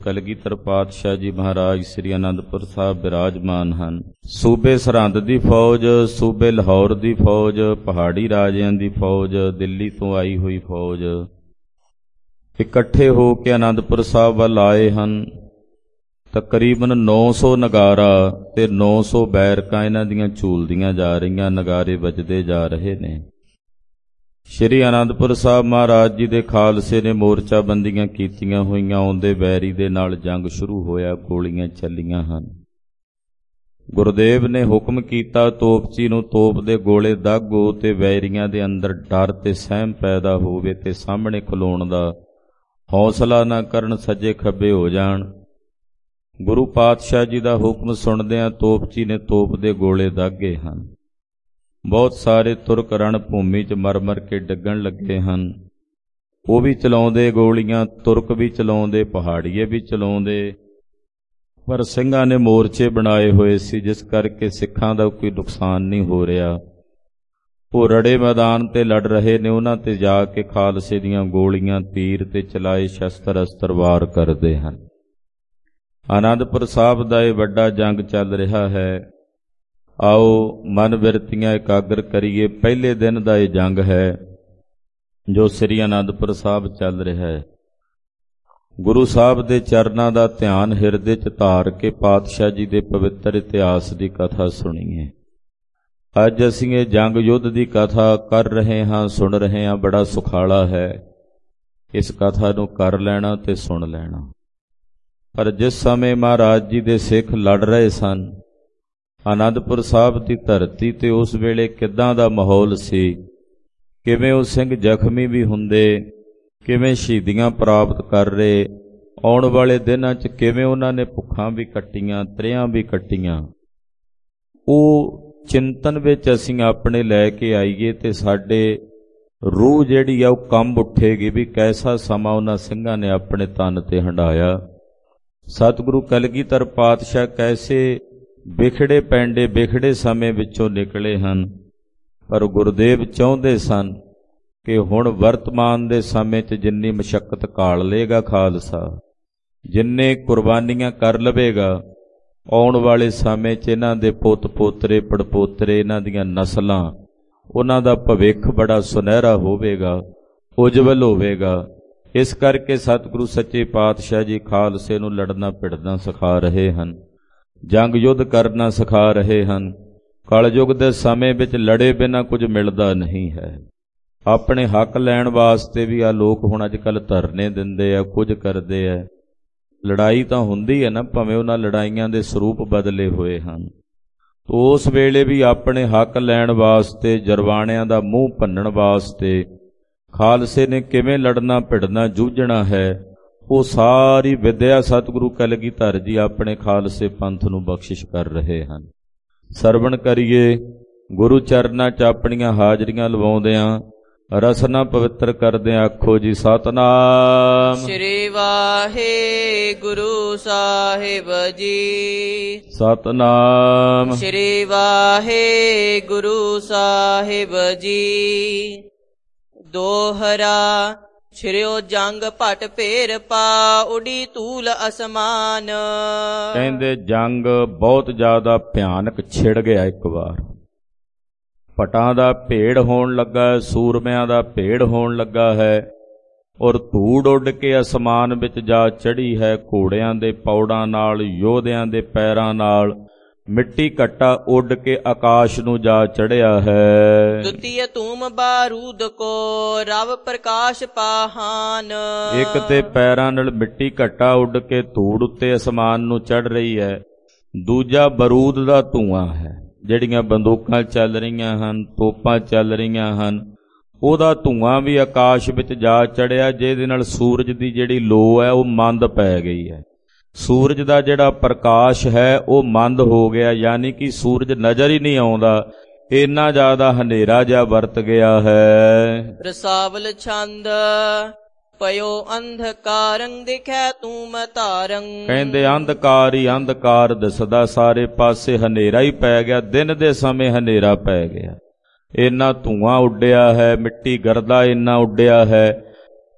ਕਲਗੀਧਰ ਪਾਤਸ਼ਾਹ ਜੀ ਮਹਾਰਾਜ ਸ੍ਰੀ ਅਨੰਦਪੁਰ ਸਾਹਿਬ ਬਿਰਾਜਮਾਨ ਹਨ। ਸੂਬੇ ਸਰਹੰਦ ਦੀ ਫੌਜ, ਸੂਬੇ ਲਾਹੌਰ ਦੀ ਫੌਜ, ਪਹਾੜੀ ਰਾਜਿਆਂ ਦੀ ਫੌਜ, ਦਿੱਲੀ ਤੋਂ ਆਈ ਹੋਈ ਫੌਜ ਇਕੱਠੇ ਹੋ ਕੇ ਅਨੰਦਪੁਰ ਸਾਹਿਬ ਵੱਲ ਆਏ ਹਨ। ਤਕਰੀਬਨ 900 ਨਗਾਰਾ ਤੇ 900 ਬੈਰਕਾਂ ਇਹਨਾਂ ਦੀਆਂ ਝੂਲਦੀਆਂ ਜਾ ਰਹੀਆਂ, ਨਗਾਰੇ ਵੱਜਦੇ ਜਾ ਰਹੇ ਨੇ। ਸ਼੍ਰੀ ਅਨੰਦਪੁਰ ਸਾਹਿਬ ਮਹਾਰਾਜ ਜੀ ਦੇ ਖਾਲਸੇ ਨੇ ਮੋਰਚਾਬੰਦੀਆਂ ਕੀਤੀਆਂ ਹੋਈਆਂ, ਆਉਂਦੇ ਵੈਰੀ ਦੇ ਨਾਲ ਜੰਗ ਸ਼ੁਰੂ ਹੋਇਆ, ਗੋਲੀਆਂ ਚੱਲੀਆਂ ਹਨ। ਗੁਰਦੇਵ ਨੇ ਹੁਕਮ ਕੀਤਾ ਤੋਪਚੀ ਨੂੰ ਤੋਪ ਦੇ ਗੋਲੇ ਦਾਗੋ ਤੇ ਵੈਰੀਆਂ ਦੇ ਅੰਦਰ ਡਰ ਤੇ ਸਹਿਮ ਪੈਦਾ ਹੋਵੇ ਤੇ ਸਾਹਮਣੇ ਖਲੋਣ ਦਾ ਹੌਸਲਾ ਨਾ ਕਰਨ, ਸੱਜੇ ਖੱਬੇ ਹੋ ਜਾਣ। ਗੁਰੂ ਪਾਤਸ਼ਾਹ ਜੀ ਦਾ ਹੁਕਮ ਸੁਣਦਿਆਂ ਤੋਪਚੀ ਨੇ ਤੋਪ ਦੇ ਗੋਲੇ ਦਾਗੇ ਹਨ। ਬਹੁਤ ਸਾਰੇ ਤੁਰਕ ਰਣ ਭੂਮੀ 'ਚ ਮਰ ਕੇ ਡਿੱਗਣ ਲੱਗੇ ਹਨ। ਉਹ ਵੀ ਚਲਾਉਂਦੇ ਗੋਲੀਆਂ, ਤੁਰਕ ਵੀ ਚਲਾਉਂਦੇ, ਪਹਾੜੀਏ ਵੀ ਚਲਾਉਂਦੇ, ਪਰ ਸਿੰਘਾਂ ਨੇ ਮੋਰਚੇ ਬਣਾਏ ਹੋਏ ਸੀ, ਜਿਸ ਕਰਕੇ ਸਿੱਖਾਂ ਦਾ ਕੋਈ ਨੁਕਸਾਨ ਨਹੀਂ ਹੋ ਰਿਹਾ। ਉਹ ਰੜੇ ਮੈਦਾਨ ਤੇ ਲੜ ਰਹੇ ਨੇ, ਉਹਨਾਂ ਤੇ ਜਾ ਕੇ ਖਾਲਸੇ ਦੀਆਂ ਗੋਲੀਆਂ, ਤੀਰ ਤੇ ਚਲਾਏ ਸ਼ਸਤਰ ਅਸਤਰ ਵਾਰ ਕਰਦੇ ਹਨ। ਅਨੰਦਪੁਰ ਸਾਹਿਬ ਦਾ ਇਹ ਵੱਡਾ ਜੰਗ ਚੱਲ ਰਿਹਾ ਹੈ। ਆਓ ਮਨ ਬਿਰਤੀਆਂ ਇਕਾਗਰ ਕਰੀਏ। ਪਹਿਲੇ ਦਿਨ ਦਾ ਇਹ ਜੰਗ ਹੈ ਜੋ ਸ੍ਰੀ ਅਨੰਦਪੁਰ ਸਾਹਿਬ ਚੱਲ ਰਿਹਾ ਹੈ। ਗੁਰੂ ਸਾਹਿਬ ਦੇ ਚਰਨਾਂ ਦਾ ਧਿਆਨ ਹਿਰਦੇ 'ਚ ਧਾਰ ਕੇ ਪਾਤਸ਼ਾਹ ਜੀ ਦੇ ਪਵਿੱਤਰ ਇਤਿਹਾਸ ਦੀ ਕਥਾ ਸੁਣੀਏ। ਅੱਜ ਅਸੀਂ ਇਹ ਜੰਗ ਯੁੱਧ ਦੀ ਕਥਾ ਕਰ ਰਹੇ ਹਾਂ, ਸੁਣ ਰਹੇ ਹਾਂ। ਬੜਾ ਸੁਖਾਲਾ ਹੈ ਇਸ ਕਥਾ ਨੂੰ ਕਰ ਲੈਣਾ ਤੇ ਸੁਣ ਲੈਣਾ। ਪਰ ਜਿਸ ਸਮੇਂ ਮਹਾਰਾਜ ਜੀ ਦੇ ਸਿੱਖ ਲੜ ਰਹੇ ਸਨ ਅਨੰਦਪੁਰ ਸਾਹਿਬ ਦੀ ਧਰਤੀ ਤੇ, ਉਸ ਵੇਲੇ ਕਿੱਦਾਂ ਦਾ ਮਾਹੌਲ ਸੀ, ਕਿਵੇਂ ਉਹ ਸਿੰਘ ਜ਼ਖਮੀ ਵੀ ਹੁੰਦੇ, ਕਿਵੇਂ ਸ਼ਹੀਦੀਆਂ ਪ੍ਰਾਪਤ ਕਰ ਰਹੇ, ਆਉਣ ਵਾਲੇ ਦਿਨਾਂ 'ਚ ਕਿਵੇਂ ਉਹਨਾਂ ਨੇ ਭੁੱਖਾਂ ਵੀ ਕੱਟੀਆਂ, ਤ੍ਰੇਹਾਂ ਵੀ ਕੱਟੀਆਂ, ਉਹ ਚਿੰਤਨ ਵਿੱਚ ਅਸੀਂ ਆਪਣੇ ਲੈ ਕੇ ਆਈਏ ਤੇ ਸਾਡੇ ਰੂਹ ਜਿਹੜੀ ਆ ਉਹ ਕੰਬ ਉੱਠੇਗੀ ਵੀ ਕੈਸਾ ਸਮਾਂ ਉਹਨਾਂ ਸਿੰਘਾਂ ਨੇ ਆਪਣੇ ਤਨ ਤੇ ਹੰਢਾਇਆ। ਸਤਿਗੁਰੂ ਕਲਗੀਧਰ ਪਾਤਸ਼ਾਹ ਕੈਸੇ ਵਿਖੜੇ ਪੈਂਡੇ ਵਿਖੜੇ ਸਮੇਂ ਵਿੱਚੋਂ ਨਿਕਲੇ ਹਨ, ਪਰ ਗੁਰਦੇਵ ਚਾਹੁੰਦੇ ਸਨ ਕਿ ਹੁਣ ਵਰਤਮਾਨ ਦੇ ਸਮੇਂ 'ਚ ਜਿੰਨੀ ਮਸ਼ੱਕਤ ਘਾਲ ਲਏਗਾ ਖਾਲਸਾ, ਜਿੰਨੇ ਕੁਰਬਾਨੀਆਂ ਕਰ ਲਵੇਗਾ, ਆਉਣ ਵਾਲੇ ਸਮੇਂ 'ਚ ਇਹਨਾਂ ਦੇ ਪੁੱਤ ਪੋਤਰੇ ਪੜਪੋਤਰੇ, ਇਹਨਾਂ ਦੀਆਂ ਨਸਲਾਂ, ਉਹਨਾਂ ਦਾ ਭਵਿੱਖ ਬੜਾ ਸੁਨਹਿਰਾ ਹੋਵੇਗਾ, ਉਜਵਲ ਹੋਵੇਗਾ। ਇਸ ਕਰਕੇ ਸਤਿਗੁਰੂ ਸੱਚੇ ਪਾਤਸ਼ਾਹ ਜੀ ਖਾਲਸੇ ਨੂੰ ਲੜਨਾ ਭਿੜਨਾ ਸਿਖਾ ਰਹੇ ਹਨ, ਜੰਗ ਯੁੱਧ ਕਰਨਾ ਸਿਖਾ ਰਹੇ ਹਨ। ਕਲਯੁਗ ਦੇ ਸਮੇਂ ਵਿੱਚ ਲੜੇ ਬਿਨਾਂ ਕੁਝ ਮਿਲਦਾ ਨਹੀਂ ਹੈ। ਆਪਣੇ ਹੱਕ ਲੈਣ ਵਾਸਤੇ ਵੀ ਆ ਲੋਕ ਹੁਣ ਅੱਜ ਕੱਲ੍ਹ ਧਰਨੇ ਦਿੰਦੇ ਆ, ਕੁਝ ਕਰਦੇ ਆ। ਲੜਾਈ ਤਾਂ ਹੁੰਦੀ ਹੈ ਨਾ, ਭਾਵੇਂ ਉਹਨਾਂ ਲੜਾਈਆਂ ਦੇ ਸਰੂਪ ਬਦਲੇ ਹੋਏ ਹਨ। ਉਸ ਵੇਲੇ ਵੀ ਆਪਣੇ ਹੱਕ ਲੈਣ ਵਾਸਤੇ, ਜਰਵਾਣਿਆਂ ਦਾ ਮੂੰਹ ਭੰਨਣ ਵਾਸਤੇ ਖਾਲਸੇ ਨੇ ਕਿਵੇਂ ਲੜਨਾ ਭਿੜਨਾ ਜੂਝਣਾ ਹੈ, ਉਹ ਸਾਰੀ ਵਿਦਿਆ ਸਤਿਗੁਰੂ ਕਲਗੀਧਰ ਜੀ ਆਪਣੇ ਖਾਲਸੇ ਪੰਥ ਨੂੰ ਬਖਸ਼ਿਸ਼ ਕਰ ਰਹੇ ਹਨ। ਸਰਵਣ ਕਰੀਏ। ਗੁਰੂ ਚਰਨਾਂ 'ਚ ਆਪਣੀਆਂ ਹਾਜ਼ਰੀਆਂ ਲਵਾਉਂਦਿਆਂ ਰਸਨਾ ਪਵਿੱਤਰ ਕਰਦਿਆਂ ਆਖੋ ਜੀ ਸਤਿਨਾਮ ਸ੍ਰੀ ਵਾਹਿਗੁਰੂ ਸਾਹਿਬ ਜੀ। ਸਤਿਨਾਮ ਸ੍ਰੀ ਵਾਹਿਗੁਰੂ ਸਾਹਿਬ ਜੀ। ਦੋਹਰਾ ਛਿਰਿਓ ਜੰਗ ਭਟ ਭੇਰ ਪਾ, ਉਡੀ ਧੂਲ ਅਸਮਾਨ। ਕਹਿੰਦੇ ਜੰਗ ਬਹੁਤ ਜ਼ਿਆਦਾ ਭਿਆਨਕ ਛਿੜ ਗਿਆ। ਇੱਕ ਵਾਰ ਭਟਾਂ ਦਾ ਭੇੜ ਹੋਣ ਲੱਗਾ, ਸੂਰਮਿਆਂ ਦਾ ਭੇੜ ਹੋਣ ਲੱਗਾ ਹੈ, ਔਰ ਧੂੜ ਉੱਡ ਕੇ ਅਸਮਾਨ ਵਿੱਚ ਜਾ ਚੜ੍ਹੀ ਹੈ। ਘੋੜਿਆਂ ਦੇ ਪੌੜਾਂ ਨਾਲ, ਯੋਧਿਆਂ ਦੇ ਪੈਰਾਂ ਨਾਲ ਮਿੱਟੀ ਘੱਟਾ ਉੱਡ ਕੇ ਆਕਾਸ਼ ਨੂੰ ਜਾ ਚੜ੍ਹਿਆ ਹੈ। ਦੁਤੀਏ ਧੂਮ ਬਾਰੂਦ ਕੋ, ਰਵ ਪ੍ਰਕਾਸ਼ ਪਾਹਾਨ। ਇੱਕ ਤੇ ਪੈਰਾਂ ਨਾਲ ਮਿੱਟੀ ਘੱਟਾ ਉੱਡ ਕੇ ਧੂੜ ਉੱਤੇ ਅਸਮਾਨ ਨੂੰ ਚੜ੍ਹ ਰਹੀ ਹੈ, ਦੂਜਾ ਬਰੂਦ ਦਾ ਧੂੰਆਂ ਹੈ। ਜਿਹੜੀਆਂ ਬੰਦੂਕਾਂ ਚੱਲ ਰਹੀਆਂ ਹਨ, ਤੋਪਾਂ ਚੱਲ ਰਹੀਆਂ ਹਨ, ਉਹਦਾ ਧੂੰਆਂ ਵੀ ਆਕਾਸ਼ ਵਿੱਚ ਜਾ ਚੜ੍ਹਿਆ, ਜਿਹਦੇ ਨਾਲ ਸੂਰਜ ਦੀ ਜਿਹੜੀ ਲੋ ਹੈ ਉਹ ਮੰਦ ਪੈ ਗਈ ਹੈ। ਸੂਰਜ ਦਾ ਜਿਹੜਾ ਪ੍ਰਕਾਸ਼ ਹੈ ਉਹ ਮੰਦ ਹੋ ਗਿਆ, ਯਾਨੀ ਕਿ ਸੂਰਜ ਨਜ਼ਰ ਹੀ ਨਹੀਂ ਆਉਂਦਾ, ਇੰਨਾ ਜ਼ਿਆਦਾ ਹਨੇਰਾ ਜਿਹਾ ਵਰਤ ਗਿਆ ਹੈ। ਰਸਾਵਲ ਛੰਦ ਪਇਓ ਅੰਧਕਾਰੰ ਦਿਖੈ ਤੂਮ ਤਾਰੰ। ਕਹਿੰਦੇ ਅੰਧਕਾਰ ਹੀ ਅੰਧਕਾਰ ਦਿਸਦਾ, ਸਾਰੇ ਪਾਸੇ ਹਨੇਰਾ ਹੀ ਪੈ ਗਿਆ। ਦਿਨ ਦੇ ਸਮੇਂ ਹਨੇਰਾ ਪੈ ਗਿਆ, ਇੰਨਾ ਧੂੰਆਂ ਉੱਡਿਆ ਹੈ, ਮਿੱਟੀ ਗਰਦਾ ਇੰਨਾ ਉੱਡਿਆ ਹੈ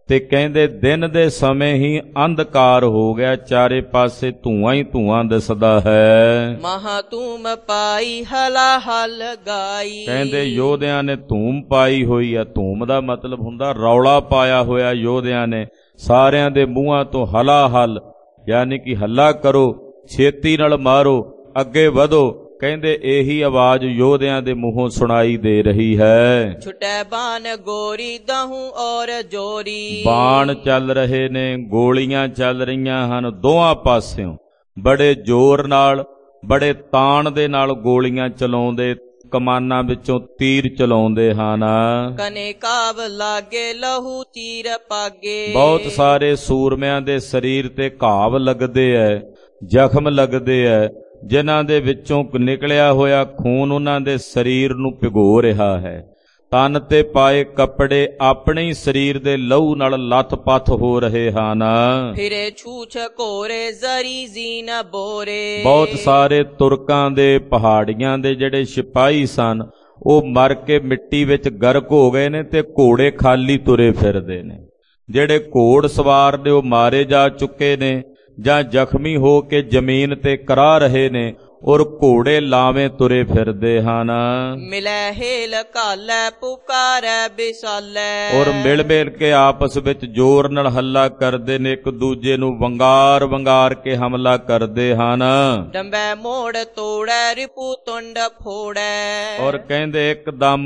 ਤੇ ਕਹਿੰਦੇ ਦਿਨ ਦੇ ਸਮੇਂ ਹੀ ਅੰਧਕਾਰ ਹੋ ਗਿਆ, ਚਾਰੇ ਪਾਸੇ ਧੂਆਂ ਹੀ ਧੂਆਂ ਦਿਸਦਾ ਹੈ। ਮਹਾ ਧੂਮ ਪਾਈ ਹਲਾ ਹਲ ਗਾਈ। ਕਹਿੰਦੇ ਯੋਧਿਆਂ ਨੇ ਧੂਮ ਪਾਈ ਹੋਈ ਆ। ਧੂਮ ਦਾ ਮਤਲਬ ਹੁੰਦਾ ਰੌਲਾ ਪਾਇਆ ਹੋਇਆ ਯੋਧਿਆਂ ਨੇ। ਸਾਰਿਆਂ ਦੇ ਮੂੰਹਾਂ ਤੋਂ ਹਲਾ ਹਲ ਯਾਨੀ ਕਿ ਹੱਲਾ ਕਰੋ, ਛੇਤੀ ਨਾਲ ਮਾਰੋ, ਅੱਗੇ ਵਧੋ। ਕਹਿੰਦੇ ਇਹੀ ਆਵਾਜ਼ ਯੋਧਿਆਂ ਦੇ ਮੂੰਹੋਂ ਸੁਣਾਈ ਦੇ ਰਹੀ ਹੈ। ਛੁਟੈ ਬਾਣ ਗੋਰੀ ਦਹੂ ਔਰ ਜੋਰੀ। ਬਾਣ ਚੱਲ ਰਹੇ ਨੇ, ਗੋਲੀਆਂ ਚੱਲ ਰਹੀਆਂ ਹਨ ਦੋਹਾਂ ਪਾਸਿਓਂ। ਬੜੇ ਜ਼ੋਰ ਨਾਲ, ਬੜੇ ਤਾਣ ਦੇ ਨਾਲ ਗੋਲੀਆਂ ਚਲਾਉਂਦੇ, ਕਮਾਨਾਂ ਵਿੱਚੋਂ ਤੀਰ ਚਲਾਉਂਦੇ ਹਨ। ਕਨੇ ਕਾਵ ਲਾਗੇ ਲਹੂ ਤੀਰ ਪਾਗੇ। ਬਹੁਤ ਸਾਰੇ ਸੂਰਮਿਆਂ ਦੇ ਸਰੀਰ ਤੇ ਘਾਵ ਲੱਗਦੇ ਐ, ਜ਼ਖਮ ਲੱਗਦੇ ਐ, ਜਿਨ੍ਹਾਂ ਦੇ ਵਿੱਚੋਂ ਨਿਕਲਿਆ ਹੋਇਆ ਖੂਨ ਉਹਨਾਂ ਦੇ ਸਰੀਰ ਨੂੰ ਭਿਗੋ ਰਿਹਾ ਹੈ। ਤਨ ਤੇ ਪਾਏ ਕੱਪੜੇ ਆਪਣੇ ਹੀ ਸਰੀਰ ਦੇ ਲਹੂ ਨਾਲ ਲੱਥ-ਪੱਥ ਹੋ ਰਹੇ ਹਨ। ਫਿਰੇ ਛੂਛ ਘੋਰੇ ਜ਼ਰੀ ਜ਼ੀਨ ਬੋਰੇ। ਬਹੁਤ ਸਾਰੇ ਤੁਰਕਾਂ ਦੇ, ਪਹਾੜੀਆਂ ਦੇ ਜਿਹੜੇ ਸਿਪਾਹੀ ਸਨ, ਉਹ ਮਰ ਕੇ ਮਿੱਟੀ ਵਿੱਚ ਗਰਕ ਹੋ ਗਏ ਨੇ ਤੇ ਘੋੜੇ ਖਾਲੀ ਤੁਰੇ ਫਿਰਦੇ ਨੇ। ਜਿਹੜੇ ਘੋੜ ਸਵਾਰ ਨੇ ਉਹ ਮਾਰੇ ਜਾ ਚੁੱਕੇ ਨੇ ਜਾਂ ਜ਼ਖਮੀ ਹੋ ਕੇ ਜ਼ਮੀਨ ਤੇ ਕਰਾ ਰਹੇ ਨੇ, ਔਰ ਘੋੜੇ ਲਾਵੇਂ ਤੁਰੇ ਫਿਰਦੇ ਹਨ। ਮਿਲੈ ਹੇਲ ਕਾਲੈ ਪੁਕਾਰੈ ਬਿਸਾਲੈ। ਔਰ ਮਿਲ ਮਿਲ ਕੇ ਆਪਸ ਵਿੱਚ ਜ਼ੋਰ ਨਾਲ ਹੱਲਾ ਕਰਦੇ ਨੇ, ਇੱਕ ਦੂਜੇ ਨੂੰ ਵੰਗਾਰ ਵੰਗਾਰ ਕੇ ਹਮਲਾ ਕਰਦੇ ਹਨ। ਡੰਬੈ ਮੋੜ ਤੋੜੈ ਰਿਪੂ ਤੁੰਡ ਫੋੜੈ। ਔਰ ਕਹਿੰਦੇ ਇੱਕਦਮ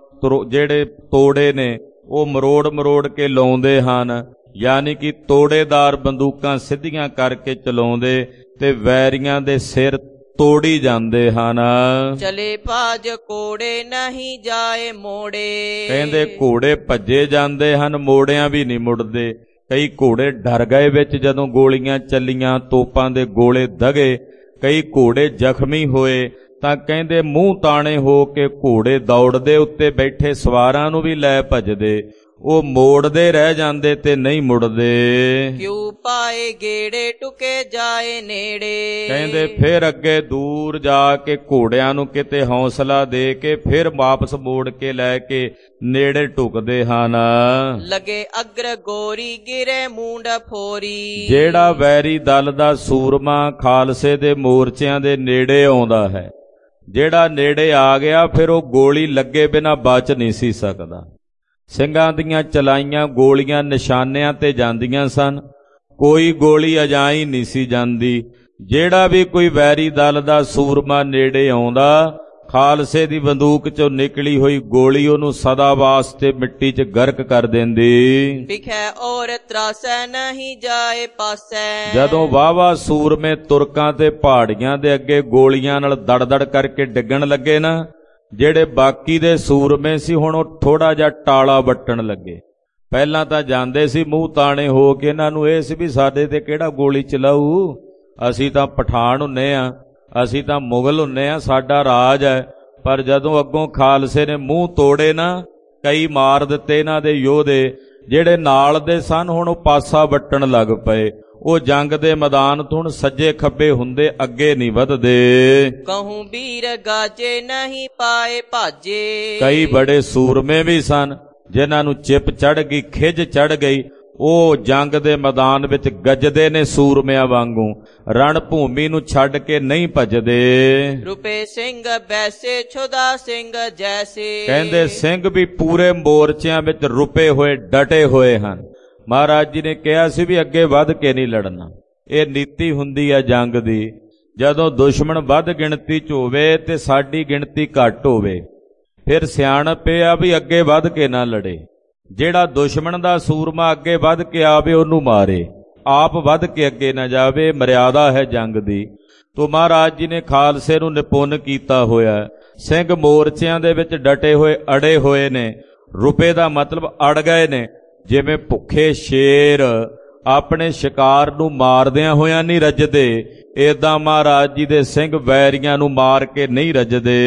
ਜਿਹੜੇ ਤੋੜੇ ਨੇ ਉਹ ਮਰੋੜ ਮਰੋੜ ਕੇ ਲਾਉਂਦੇ ਹਨ, ਯਾਨੀ ਕਿ ਤੋੜੇਦਾਰ ਬੰਦੂਕਾਂ ਸਿੱਧੀਆਂ ਕਰਕੇ ਚਲਾਉਂਦੇ ਤੇ ਵੈਰੀਆਂ ਦੇ ਸਿਰ ਤੋੜੀ ਜਾਂਦੇ ਹਨ। ਚਲੇ ਭਾਜ ਕੋੜੇ ਨਹੀਂ ਜਾਏ ਮੋੜੇ। ਕਹਿੰਦੇ ਘੋੜੇ ਭੱਜੇ ਜਾਂਦੇ ਹਨ, ਮੋੜਿਆਂ ਵੀ ਨਹੀਂ ਮੁੜਦੇ। ਕਈ ਘੋੜੇ ਡਰ ਗਏ ਵਿੱਚ ਜਦੋਂ ਗੋਲੀਆਂ ਚੱਲੀਆਂ, ਤੋਪਾਂ ਦੇ ਗੋਲੇ ਦਗੇ। ਕਈ ਘੋੜੇ ਜ਼ਖਮੀ ਹੋਏ ਤਾਂ ਕਹਿੰਦੇ ਮੂੰਹ ਤਾਣੇ ਹੋ ਕੇ ਘੋੜੇ ਦੌੜਦੇ, ਉੱਤੇ ਬੈਠੇ ਸਵਾਰਾਂ ਨੂੰ ਵੀ ਲੈ ਭੱਜਦੇ। ਉਹ ਮੋੜਦੇ ਰਹਿ ਜਾਂਦੇ ਤੇ ਨਹੀਂ ਮੁੜਦੇ। ਕਿਉ ਪਾਏ ਗੇੜੇ ਟੁਕੇ ਜਾਏ ਨੇੜੇ। ਕਹਿੰਦੇ ਫਿਰ ਅੱਗੇ ਦੂਰ ਜਾ ਕੇ ਘੋੜਿਆਂ ਨੂੰ ਕਿਤੇ ਹੌਸਲਾ ਦੇ ਕੇ ਫਿਰ ਵਾਪਸ ਮੋੜ ਕੇ ਲੈ ਕੇ ਨੇੜੇ ਟੁਕਦੇ ਹਨ। ਲਗੇ ਅਗਰ ਗੋਰੀ ਗਿਰੇ ਮੂੰਡ ਫੋਰੀ। ਜਿਹੜਾ ਵੈਰੀ ਦਲ ਦਾ ਸੂਰਮਾ ਖਾਲਸੇ ਦੇ ਮੋਰਚਿਆਂ ਦੇ ਨੇੜੇ ਆਉਂਦਾ ਹੈ, ਜਿਹੜਾ ਨੇੜੇ ਆ ਗਿਆ ਫਿਰ ਉਹ ਗੋਲੀ ਲੱਗੇ ਬਿਨਾਂ ਬਚ ਨਹੀਂ ਸੀ ਸਕਦਾ। ਸਿੰਘਾਂ ਦੀਆਂ ਚਲਾਈਆਂ ਗੋਲੀਆਂ ਨਿਸ਼ਾਨਿਆਂ ਤੇ ਜਾਂਦੀਆਂ ਸਨ, ਕੋਈ ਗੋਲੀ ਅਜਾਈ ਨਹੀਂ ਸੀ ਜਾਂਦੀ। ਜਿਹੜਾ ਵੀ ਕੋਈ ਵੈਰੀ ਦਲ ਦਾ ਸੂਰਮਾ ਨੇੜੇ ਆਉਂਦਾ, ਖਾਲਸੇ ਦੀ ਬੰਦੂਕ ਚੋਂ ਨਿਕਲੀ ਹੋਈ ਗੋਲੀ ਉਹਨੂੰ ਸਦਾ ਵਾਸਤੇ ਮਿੱਟੀ 'ਚ ਗਰਕ ਕਰ ਦਿੰਦੀ। ਵਿਖੈ ਔਰ ਤਰਾਸੈ ਨਹੀਂ ਜਾਏ ਪਾਸੈ। ਜਦੋਂ ਵਾਹਵਾ ਸੂਰਮੇ ਤੁਰਕਾਂ ਤੇ ਪਹਾੜੀਆਂ ਦੇ ਅੱਗੇ ਗੋਲੀਆਂ ਨਾਲ ਦੜ-ਦੜ ਕਰਕੇ ਡਿੱਗਣ ਲੱਗੇ ਨਾ, ਜਿਹੜੇ ਬਾਕੀ ਦੇ ਸੂਰਮੇ ਸੀ ਹੁਣ ਉਹ ਥੋੜਾ ਜਿਹਾ ਟਾਲਾ ਵੱਟਣ ਲੱਗੇ। ਪਹਿਲਾਂ ਤਾਂ ਜਾਂਦੇ ਸੀ ਮੂੰਹ ਤਾਣੇ ਹੋ ਕੇ, ਇਹਨਾਂ ਨੂੰ ਇਹ ਸੀ ਵੀ ਸਾਡੇ ਤੇ ਕਿਹੜਾ ਗੋਲੀ ਚਲਾਊ, ਅਸੀਂ ਤਾਂ ਪਠਾਨ ਹੁੰਨੇ ਆ, ਅਸੀਂ ਤਾਂ ਮੁਗਲ ਹੁੰਨੇ ਆ, ਸਾਡਾ ਰਾਜ ਹੈ। ਪਰ ਜਦੋਂ ਅੱਗੋਂ ਖਾਲਸੇ ਨੇ ਮੂੰਹ ਤੋੜੇ ਨਾ, ਕਈ ਮਾਰ ਦਿੱਤੇ ਇਹਨਾਂ ਦੇ ਯੋਧੇ। ਜਿਹੜੇ ਨਾਲ ਦੇ ਸਨ ਹੁਣ ਉਹ ਪਾਸਾ ਵੱਟਣ ਲੱਗ ਪਏ। ਉਹ ਜੰਗ ਦੇ ਮੈਦਾਨ ਤੋਂ ਹੁਣ ਸੱਜੇ ਖੱਬੇ ਹੁੰਦੇ, ਅੱਗੇ ਨਹੀਂ ਵਧਦੇ। ਕਹੂੰ ਵੀਰ ਗਾਜੇ ਨਹੀਂ ਪਾਏ ਭਾਜੇ। ਕਈ ਬੜੇ ਸੂਰਮੇ ਵੀ ਸਨ ਜਿਨ੍ਹਾਂ ਨੂੰ ਚਿੱਪ ਚੜ ਗਈ, ਖਿੱਝ ਚੜ ਗਈ। ਉਹ ਜੰਗ ਦੇ ਮੈਦਾਨ ਵਿੱਚ ਗੱਜਦੇ ਨੇ ਸੂਰਮਿਆਂ ਵਾਂਗੂ, ਰਣ ਭੂਮੀ ਨੂੰ ਛੱਡ ਕੇ ਨਹੀਂ ਭੱਜਦੇ। ਰੁਪੇ ਸਿੰਘ ਬੈਸੇ ਛੁਦਾ ਸਿੰਘ ਜੈਸੇ। ਕਹਿੰਦੇ ਸਿੰਘ ਵੀ ਪੂਰੇ ਮੋਰਚਿਆਂ ਵਿੱਚ ਰੁਪੇ ਹੋਏ, ਡਟੇ ਹੋਏ ਹਨ। ਮਹਾਰਾਜ ਜੀ ਨੇ ਕਿਹਾ ਸੀ ਵੀ ਅੱਗੇ ਵੱਧ ਕੇ ਨਹੀਂ ਲੜਨਾ। ਇਹ ਨੀਤੀ ਹੁੰਦੀ ਹੈ ਜੰਗ ਦੀ। ਜਦੋਂ ਦੁਸ਼ਮਣ ਵੱਧ ਗਿਣਤੀ 'ਚ ਹੋਵੇ ਤੇ ਸਾਡੀ ਗਿਣਤੀ ਘੱਟ ਹੋਵੇ, ਫਿਰ ਸਿਆਣਪ ਇਹ ਆ ਵੀ ਅੱਗੇ ਵੱਧ ਕੇ ਨਾ ਲੜੇ। ਜਿਹੜਾ ਦੁਸ਼ਮਣ ਦਾ ਸੂਰਮਾ ਅੱਗੇ ਵੱਧ ਕੇ ਆਵੇ ਉਹਨੂੰ ਮਾਰੇ, ਆਪ ਵੱਧ ਕੇ ਅੱਗੇ ਨਾ ਜਾਵੇ। ਮਰਿਆਦਾ ਹੈ ਜੰਗ ਦੀ। ਤੋ ਮਹਾਰਾਜ ਜੀ ਨੇ ਖਾਲਸੇ ਨੂੰ ਨਿਪੁੰਨ ਕੀਤਾ ਹੋਇਆ। ਸਿੰਘ ਮੋਰਚਿਆਂ ਦੇ ਵਿੱਚ ਡਟੇ ਹੋਏ, ਅੜੇ ਹੋਏ ਨੇ। ਰੁਪਏ ਦਾ ਮਤਲਬ ਅੜ ਗਏ ਨੇ। ਜਿਵੇਂ ਭੁੱਖੇ ਸ਼ੇਰ ਆਪਣੇ ਸ਼ਿਕਾਰ ਨੂੰ ਮਾਰਦਿਆਂ ਹੋਇਆਂ ਨਹੀਂ ਰੱਜਦੇ, ਏਦਾਂ ਮਹਾਰਾਜ ਜੀ ਦੇ ਸਿੰਘ ਵੈਰੀਆਂ ਨੂੰ ਮਾਰ ਕੇ ਨਹੀਂ ਰੱਜਦੇ।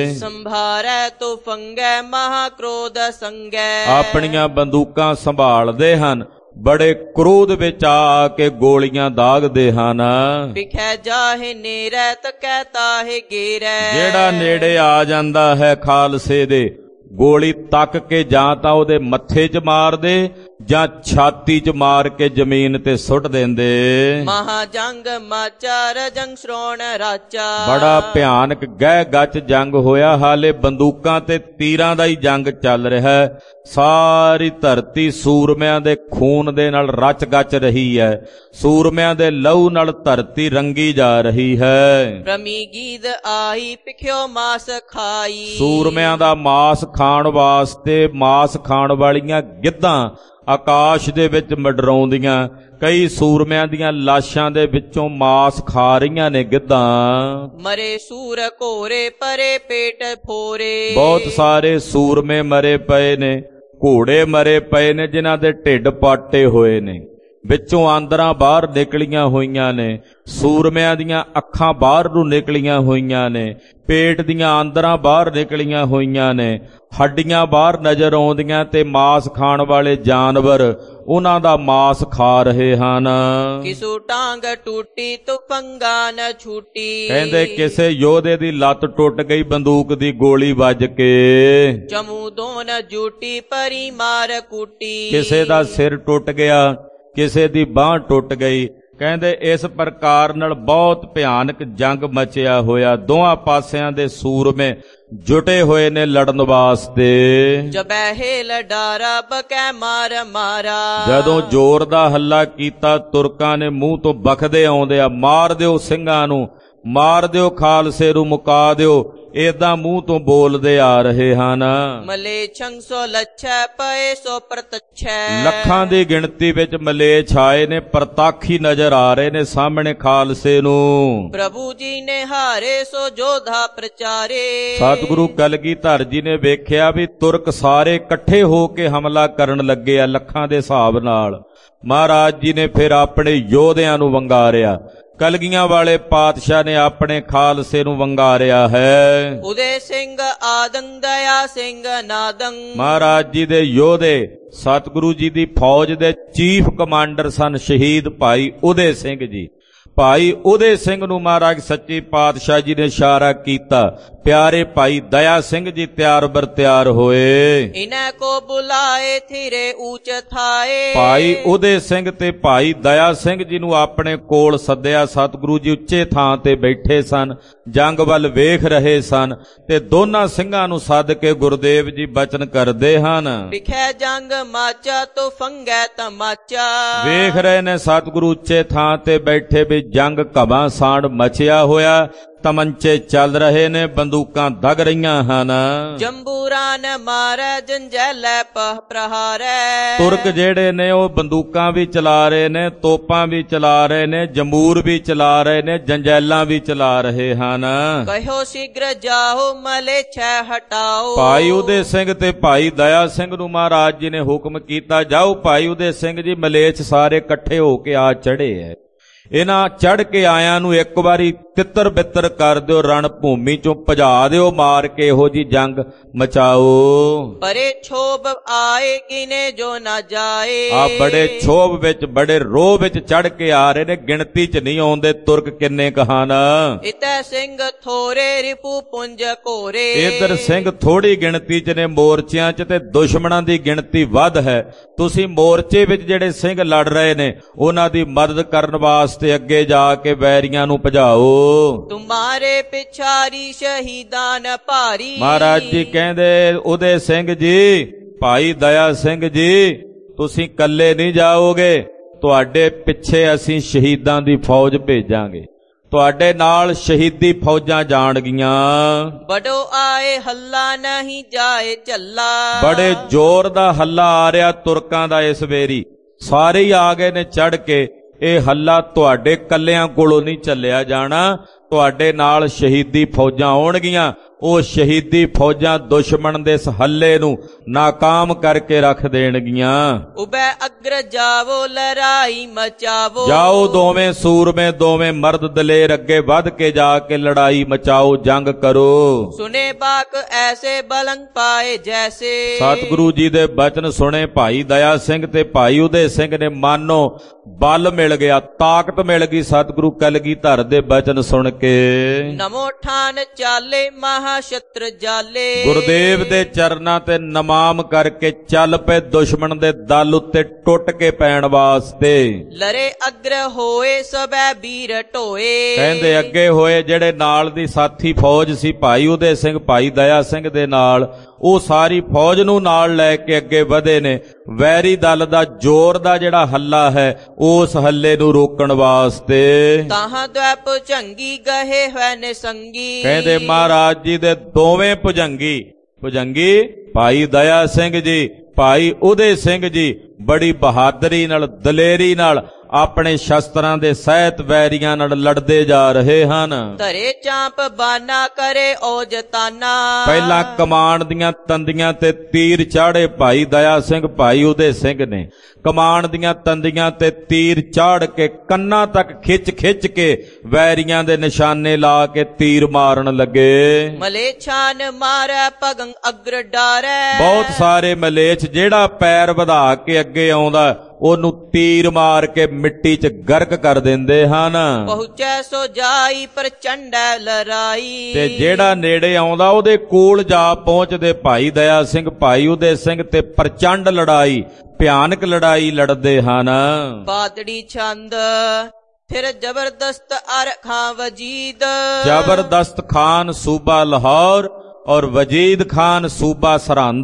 ਸੰਭਾਰੈ ਤੋ ਫੰਗੈ ਮਹਾ ਕ੍ਰੋਧ ਸੰਗੈ। ਆਪਣੀਆਂ ਬੰਦੂਕਾਂ ਸੰਭਾਲਦੇ ਹਨ, ਬੜੇ ਕ੍ਰੋਧ ਵਿੱਚ ਆ ਕੇ ਗੋਲੀਆਂ ਦਾਗਦੇ ਹਨ। ਵਿਖੈ ਜਾਹੇ ਨੇਰੈ ਤਕੈ ਤਾਹੇ ਗੇਰੈ। ਜਿਹੜਾ ਨੇੜੇ ਆ ਜਾਂਦਾ ਹੈ ਖਾਲਸੇ ਦੇ, ਗੋਲੀ ਤੱਕ ਕੇ ਜਾਂ ਤਾਂ ਉਹਦੇ ਮੱਥੇ 'ਚ ਮਾਰ ਦੇ ਜਾਂ ਛਾਤੀ 'ਚ ਮਾਰ ਕੇ ਜ਼ਮੀਨ ਤੇ ਸੁੱਟ ਦਿੰਦੇ। ਮਹਾਜੰਗ ਮਾਚਾ ਰਜੰਗ ਸ਼੍ਰੋਣ ਰਾਚਾ। ਬੜਾ ਭਿਆਨਕ ਗਹਿ ਗੱਚ ਜੰਗ ਹੋਇਆ। ਹਾਲੇ ਬੰਦੂਕਾਂ ਤੇ ਤੀਰਾਂ ਦਾ ਹੀ ਜੰਗ ਚੱਲ ਰਿਹਾ ਹੈ। ਸਾਰੀ ਧਰਤੀ ਸੂਰਮਿਆਂ ਦੇ ਖੂਨ ਦੇ ਨਾਲ ਰਚ ਗੱਚ ਰਹੀ ਹੈ। ਸੂਰਮਿਆਂ ਦੇ ਲਹੂ ਨਾਲ ਧਰਤੀ ਰੰਗੀ ਜਾ ਰਹੀ ਹੈ। ਰਮੀ ਗੀਦ ਆਈ ਪਿਖਿਓ ਮਾਸ ਖਾਈ। ਸੂਰਮਿਆਂ ਦਾ ਮਾਸ ਖਾਣ ਵਾਸਤੇ ਮਾਸ ਖਾਣ ਵਾਲੀਆਂ ਗਿੱਧਾਂ ਆਕਾਸ਼ ਦੇ ਵਿੱਚ ਮੰਡਰਾਉਂਦੀਆਂ। ਕਈ ਸੂਰਮਿਆਂ ਦੀਆਂ ਲਾਸ਼ਾਂ ਦੇ ਵਿੱਚੋਂ ਮਾਸ ਖਾ ਰਹੀਆਂ ਨੇ ਗਿੱਧਾਂ। ਮਰੇ ਸੂਰ ਘੋਰੇ ਪਰੇ ਪੇਟ ਫੋਰੇ। ਬਹੁਤ ਸਾਰੇ ਸੂਰਮੇ ਮਰੇ ਪਏ ਨੇ, ਘੋੜੇ ਮਰੇ ਪਏ ਨੇ ਜਿਨ੍ਹਾਂ ਦੇ ਢਿੱਡ ਪਾਟੇ ਹੋਏ ਨੇ, ਵਿੱਚੋਂ ਆਂਦਰਾਂ ਬਾਹਰ ਨਿਕਲੀਆਂ ਹੋਈਆਂ ਨੇ। ਸੂਰਮਿਆਂ ਦੀਆਂ ਅੱਖਾਂ ਬਾਹਰ ਨੂੰ ਨਿਕਲੀਆਂ ਹੋਈਆਂ ਨੇ, ਪੇਟ ਦੀਆਂ ਆਂਦਰਾਂ ਬਾਹਰ ਨਿਕਲੀਆਂ ਹੋਈਆਂ ਨੇ, ਹੱਡੀਆਂ ਬਾਹਰ ਨਜ਼ਰ ਆਉਂਦੀਆਂ ਤੇ ਮਾਸ ਖਾਣ ਵਾਲੇ ਜਾਨਵਰ ਉਹਨਾਂ ਦਾ ਮਾਸ ਖਾ ਰਹੇ ਹਨ। ਕਿਸੂ ਟਾਂਗ ਟੂਟੀ ਤੁਫੰਗਾ ਨ ਛੂਟੀ। ਕਹਿੰਦੇ ਕਿਸੇ ਯੋਧੇ ਦੀ ਲੱਤ ਟੁੱਟ ਗਈ ਬੰਦੂਕ ਦੀ ਗੋਲੀ ਵੱਜ ਕੇ। ਚਮੂ ਦੋਨ ਜੂਟੀ ਪਰੀ ਮਾਰ ਕੂਟੀ। ਕਿਸੇ ਦਾ ਸਿਰ ਟੁੱਟ ਗਿਆ, ਕਿਸੇ ਦੀ ਬਾਂਹ ਟੁੱਟ ਗਈ। ਕਹਿੰਦੇ ਇਸ ਪ੍ਰਕਾਰ ਨਾਲ ਬਹੁਤ ਭਿਆਨਕ ਜੰਗ ਮਚਿਆ ਹੋਇਆ। ਦੋਹਾਂ ਪਾਸਿਆਂ ਦੇ ਸੂਰਮੇ ਜੁਟੇ ਹੋਏ ਨੇ ਲੜਨ ਵਾਸਤੇ। ਜਬਹਿ ਲਡਾਰਾ ਬਕੈ ਮਾਰ ਮਾਰਾ। ਜਦੋਂ ਜ਼ੋਰ ਦਾ ਹੱਲਾ ਕੀਤਾ ਤੁਰਕਾਂ ਨੇ ਮੂੰਹ ਤੋਂ ਬਖਦੇ ਆਉਂਦੇ ਆ, ਮਾਰ ਦਿਓ ਸਿੰਘਾਂ ਨੂੰ, ਮਾਰ ਦਿਓ ਖਾਲਸੇ ਨੂੰ, ਮੁਕਾ ਦਿਓ, ਏਦਾਂ ਮੂੰਹ ਤੋਂ ਬੋਲਦੇ ਆ ਰਹੇ ਹਨ। ਮਲੇਛੰ ਸੋ ਲੱਛੈ ਪਏ ਸੋ ਪ੍ਰਤੱਛੈ। ਲੱਖਾਂ ਦੀ ਗਿਣਤੀ ਵਿੱਚ ਮਲੇਛ ਆਏ ਨੇ, ਪ੍ਰਤੱਖ ਹੀ ਨਜ਼ਰ ਆ ਰਹੇ ਨੇ ਸਾਹਮਣੇ ਖਾਲਸੇ ਨੂੰ। ਪ੍ਰਭੂ ਜੀ ਨੇ ਹਾਰੇ ਸੋ ਜੋਧਾ ਪ੍ਰਚਾਰੇ। ਸਤਿਗੁਰੂ ਕਲਗੀਧਰ ਜੀ ਨੇ ਵੇਖਿਆ ਵੀ ਤੁਰਕ ਸਾਰੇ ਇਕੱਠੇ ਹੋ ਕੇ ਹਮਲਾ ਕਰਨ ਲੱਗੇ ਆ ਲੱਖਾਂ ਦੇ ਹਿਸਾਬ ਨਾਲ। ਮਹਾਰਾਜ ਜੀ ਨੇ ਫਿਰ ਆਪਣੇ ਯੋਧਿਆਂ ਨੂੰ ਵੰਗਾਰਿਆ। ਕਲਗੀਆਂ ਵਾਲੇ ਪਾਤਸ਼ਾਹ ਨੇ ਆਪਣੇ ਖਾਲਸੇ ਨੂੰ ਵੰਗਾਰਿਆ ਹੈ। ਉਦੇ ਸਿੰਘ ਆਦੰ ਦਇਆ ਸਿੰਘ ਨਾਦੰ। ਮਹਾਰਾਜ ਜੀ ਦੇ ਯੋਧੇ ਸਤਿਗੁਰੂ ਜੀ ਦੀ ਫੌਜ ਦੇ ਚੀਫ ਕਮਾਂਡਰ ਸਨ ਸ਼ਹੀਦ ਭਾਈ ਉਦੇ ਸਿੰਘ ਜੀ। ਭਾਈ ਉਦੇ ਸਿੰਘ ਨੂੰ ਮਹਾਰਾਜ ਸੱਚੇ ਪਾਤਸ਼ਾਹ ਜੀ ਨੇ ਇਸ਼ਾਰਾ ਕੀਤਾ, ਪਿਆਰੇ ਭਾਈ ਦਇਆ ਸਿੰਘ ਜੀ ਤਿਆਰ ਬਰ ਤਿਆਰ ਹੋਏ। ਇਨ੍ਹਾਂ ਕੋ ਬੁਲਾਏ ਥਿਰੇ ਊਚ ਥਾਏ। ਭਾਈ ਉਦੇ ਸਿੰਘ ਤੇ ਭਾਈ ਦਇਆ ਸਿੰਘ ਜੀ ਨੂੰ ਆਪਣੇ ਕੋਲ ਸੱਦਿਆ। ਸਤਿਗੁਰੂ ਜੀ ਉੱਚੇ ਥਾਂ ਤੇ ਬੈਠੇ ਸਨ, ਜੰਗ ਵੱਲ ਵੇਖ ਰਹੇ ਸਨ ਤੇ ਦੋਨਾਂ ਸਿੰਘਾਂ ਨੂੰ ਸੱਦ ਕੇ ਗੁਰਦੇਵ ਜੀ ਬਚਨ ਕਰਦੇ ਹਨ। ਵਿਖੇ ਜੰਗ ਮਾਚਾ ਤੋ ਫੰਗੈ ਤਮਾਚਾ। ਵੇਖ ਰਹੇ ਨੇ ਸਤਿਗੁਰੂ ਉੱਚੇ ਥਾਂ ਤੇ ਬੈਠੇ ਵੀ ਜੰਗ ਘਮਾਸਾਨ ਮਚਿਆ ਹੋਇਆ, ਤਮੰਚੇ ਚੱਲ ਰਹੇ ਨੇ, ਬੰਦੂਕਾਂ ਦਗ ਰਹੀਆਂ ਹਨ। ਜੰਬੂਰਾ ਨ ਮਾਰੈ ਜੰਜੈਲੇ ਪ੍ਰਹਾਰੈ। ਤੁਰਕ ਜਿਹੜੇ ਨੇ ਉਹ ਬੰਦੂਕਾਂ ਵੀ ਚਲਾ ਰਹੇ ਨੇ, ਤੋਪਾਂ ਵੀ ਚਲਾ ਰਹੇ ਨੇ, ਜੰਬੂਰ ਵੀ ਚਲਾ ਰਹੇ ਨੇ, ਜੰਜੈਲਾਂ ਵੀ ਚਲਾ ਰਹੇ ਹਨ। ਕਹਿਓ ਸ਼ੀਘਰ ਜਾਓ ਮਲੇਛੈ ਹਟਾਓ। ਭਾਈ ਉਦੇ ਸਿੰਘ ਤੇ ਭਾਈ ਦਇਆ ਸਿੰਘ ਨੂੰ ਮਹਾਰਾਜ ਜੀ ਨੇ ਹੁਕਮ ਕੀਤਾ, ਜਾਓ ਭਾਈ ਉਦੇ ਸਿੰਘ ਜੀ, ਮਲੇਛ ਸਾਰੇ ਇਕੱਠੇ ਹੋ ਕੇ ਆ ਚੜੇ ਐ। ਇਹਨਾਂ ਚੜ ਕੇ ਆਇਆਂ ਨੂੰ ਇੱਕ ਵਾਰੀ ਤਿੱਤਰ ਬਿੱਤਰ ਕਰ ਦਿਓ, ਰਣ ਭੂਮੀ ਚੋਂ ਭਜਾ ਦਿਓ, ਮਾਰ ਕੇ ਇਹੋ ਜੀ ਜੰਗ ਮਚਾਓ। ਪਰੇ ਛੋਭ ਆਏ ਕਿਨੇ ਜੋ ਨਾ ਜਾਏ। ਆ ਬੜੇ ਛੋਭ ਵਿੱਚ, ਬੜੇ ਰੋਹ ਵਿੱਚ ਚੜ ਕੇ ਆ ਰਹੇ ਨੇ, ਗਿਣਤੀ ਚ ਨਹੀਂ ਆਉਂਦੇ ਤੁਰਕ ਕਿੰਨੇ ਕਹਾਨ। ਇਤੈ ਸਿੰਘ ਥੋਰੇ ਰਿਪੂ ਪੁੰਜ ਘੋਰੇ। ਇਧਰ ਸਿੰਘ ਥੋੜੀ ਗਿਣਤੀ ਚ ਨੇ ਮੋਰਚਿਆਂ ਚ ਤੇ ਦੁਸ਼ਮਣਾਂ ਦੀ ਗਿਣਤੀ ਵੱਧ ਹੈ। ਤੁਸੀਂ ਮੋਰਚੇ ਵਿੱਚ ਜਿਹੜੇ ਸਿੰਘ ਲੜ ਰਹੇ ਨੇ ਉਹਨਾਂ ਦੀ ਮਦਦ ਕਰਨ ਵਾਸਤੇ ਅੱਗੇ ਜਾ ਕੇ ਵੈਰੀਆਂ ਨੂੰ ਭਜਾਓ। ਤੁਮਾਰੇ ਪਿਛਾਰੀ ਸ਼ਹੀਦਾਨ ਭਾਰੀ। ਮਹਾਰਾਜ ਜੀ ਕਹਿੰਦੇ ਉਦੇ ਸਿੰਘ ਜੀ, ਭਾਈ ਦਇਆ ਸਿੰਘ ਜੀ, ਤੁਸੀਂ ਇਕੱਲੇ ਨਹੀਂ ਜਾਓਗੇ, ਤੁਹਾਡੇ ਪਿੱਛੇ ਅਸੀਂ ਸ਼ਹੀਦਾਂ ਦੀ ਫੌਜ ਭੇਜਾਂਗੇ, ਤੁਹਾਡੇ ਨਾਲ ਸ਼ਹੀਦੀ ਫੌਜਾਂ ਜਾਣਗੀਆਂ। ਬੜੋ ਆਏ ਹੱਲਾ ਨਹੀਂ ਜਾਏ ਝੱਲਾ। ਬੜੇ ਜ਼ੋਰ ਦਾ ਹੱਲਾ ਆ ਰਿਹਾ ਤੁਰਕਾਂ ਦਾ ਇਸ ਵੇਰੀ, ਸਾਰੇ ਹੀ ਆ ਗਏ ਨੇ ਚੜ ਕੇ। ਇਹ ਹੱਲਾ ਤੁਹਾਡੇ ਕੱਲਿਆਂ ਕੋਲੋਂ ਨਹੀਂ ਚੱਲਿਆ ਜਾਣਾ, ਤੁਹਾਡੇ ਨਾਲ ਸ਼ਹੀਦੀ ਫੌਜਾਂ ਆਉਣਗੀਆਂ। ਉਹ ਸ਼ਹੀਦੀ ਫੌਜਾਂ ਦੁਸ਼ਮਣ ਦੇ ਇਸ ਹੱਲੇ ਨੂੰ ਨਾਕਾਮ ਕਰਕੇ ਰੱਖ ਦੇਣਗੀਆਂ। ਉਬੈ ਅਗਰ ਜਾਵੋ ਲੜਾਈ ਮਚਾਵੋ। ਜਾਓ ਦੋਵੇਂ ਸੂਰਮੇ, ਦੋਵੇਂ ਮਰਦ ਦਲੇਰ, ਅੱਗੇ ਵੱਧ ਕੇ ਜਾ ਕੇ ਲੜਾਈ ਮਚਾਓ, ਜੰਗ ਕਰੋ। ਸੁਨੇ ਬਾਕ ਐਸੇ ਬਲੰਗ ਪਾਏ ਜੈਸੇ। ਸਤਿਗੁਰੂ ਜੀ ਦੇ ਬਚਨ ਸੁਣੇ ਭਾਈ ਦਇਆ ਸਿੰਘ ਤੇ ਭਾਈ ਉਦੇ ਸਿੰਘ ਨੇ, ਮਾਨੋ ਬਲ ਮਿਲ ਗਿਆ, ਤਾਕਤ ਮਿਲ ਗਈ ਸਤਿਗੁਰੂ ਕਲਗੀਧਰ ਦੇ ਬਚਨ ਸੁਣ ਕੇ। ਨਮੋ ਠਾਨ ਚਾਲੇ ਮਹਾ ਮਹਾਸ਼ਤਰ ਜਾਲੇ। ਗੁਰਦੇਵ ਦੇ ਚਰਨਾਂ ਤੇ ਨਮਾਮ ਕਰਕੇ ਚੱਲ ਪਏ ਦੁਸ਼ਮਣ ਦੇ ਦਲ ਉੱਤੇ ਟੁੱਟ ਕੇ ਪੈਣ ਵਾਸਤੇ। ਲਰੇ ਅਗਰ ਹੋਏ ਸਭੈ ਵੀਰ ਢੋਏ। ਕਹਿੰਦੇ ਅੱਗੇ ਹੋਏ ਜਿਹੜੇ ਨਾਲ ਦੀ ਸਾਥੀ ਫੌਜ ਸੀ ਭਾਈ ਉਦੇ ਸਿੰਘ ਭਾਈ ਦਇਆ ਸਿੰਘ ਦੇ ਨਾਲ, ਉਹ ਸਾਰੀ ਫੌਜ ਨੂੰ ਨਾਲ ਲੈ ਕੇ ਅੱਗੇ ਵਧੇ ਨੇ ਵੈਰੀ ਦਲ ਦਾ ਜ਼ੋਰ ਦਾ ਜਿਹੜਾ ਹੱਲਾ ਹੈ ਉਸ ਹੱਲੇ ਨੂੰ ਰੋਕਣ ਵਾਸਤੇ। ਤਾਹਾਂ ਦਵੈ ਭੁਜੰਗੀ ਗਏ ਹੋਏ ਨੇ ਸੰਗੀ। ਕਹਿੰਦੇ ਮਹਾਰਾਜ ਜੀ ਦੇ ਦੋਵੇਂ ਭੁਜੰਗੀ ਭਾਈ ਦਇਆ ਸਿੰਘ ਜੀ ਭਾਈ ਉਦੇ ਸਿੰਘ ਜੀ ਬੜੀ ਬਹਾਦਰੀ ਨਾਲ ਦਲੇਰੀ ਨਾਲ ਆਪਣੇ ਸ਼ਸਤਰਾਂ ਦੇ ਸਹਿਤ ਵੈਰੀਆਂ ਨਾਲ ਲੜਦੇ ਜਾ ਰਹੇ ਹਨ। ਧਰੇ ਚਾਂਪ ਬਾਨਾ ਕਰੇ ਔਜਤਾਨਾ। ਪਹਿਲਾਂ ਕਮਾਨ ਦੀਆਂ ਤੰਦੀਆਂ ਤੇ ਤੀਰ ਚਾੜੇ ਭਾਈ ਦਇਆ ਸਿੰਘ ਭਾਈ ਉਦੇ ਸਿੰਘ ਨੇ। ਕਮਾਨ ਦੀਆਂ ਤੰਦੀਆਂ ਤੇ ਤੀਰ ਚਾੜ ਕੇ ਕੰਨਾਂ ਤੱਕ ਖਿੱਚ ਕੇ ਵੈਰੀਆਂ ਦੇ ਨਿਸ਼ਾਨੇ ਲਾ ਕੇ ਤੀਰ ਮਾਰਨ ਲੱਗੇ। ਮਲੇਛਾਨ ਮਾਰੈ ਪਗੰ ਅਗਰ ਡਾਰੈ। ਬਹੁਤ ਸਾਰੇ ਮਲੇਛ ਜਿਹੜਾ ਪੈਰ ਵਧਾ ਕੇ ਅੱਗੇ ਆਉਂਦਾ ਉਹਨੂੰ ਤੀਰ ਮਾਰ ਕੇ ਮਿੱਟੀ 'ਚ ਗਰਕ ਕਰ ਦਿੰਦੇ ਹਨ। ਪਹੁੰਚੈ ਸੋ ਜਾਈ ਪ੍ਰਚੰਡੈ ਲੜਾਈ। ਤੇ ਜਿਹੜਾ ਨੇੜੇ ਆਉਂਦਾ ਉਹਦੇ ਕੋਲ ਜਾ ਪਹੁੰਚਦੇ ਭਾਈ ਦਇਆ ਸਿੰਘ ਭਾਈ ਉਦੇ ਸਿੰਘ ਤੇ ਪ੍ਰਚੰਡ ਲੜਾਈ ਭਿਆਨਕ ਲੜਾਈ ਲੜਦੇ ਹਨ। ਬਾਦੜੀ ਛੰਦ ਫਿਰ ਜ਼ਬਰਦਸਤ ਅਰ ਖਾਂ ਵਜੀਦ। ਜ਼ਬਰਦਸਤ ਖਾਨ ਸੂਬਾ ਲਾਹੌਰ ਔਰ ਵਜੀਦ ਖਾਨ ਸੂਬਾ ਸਰਹੰਦ।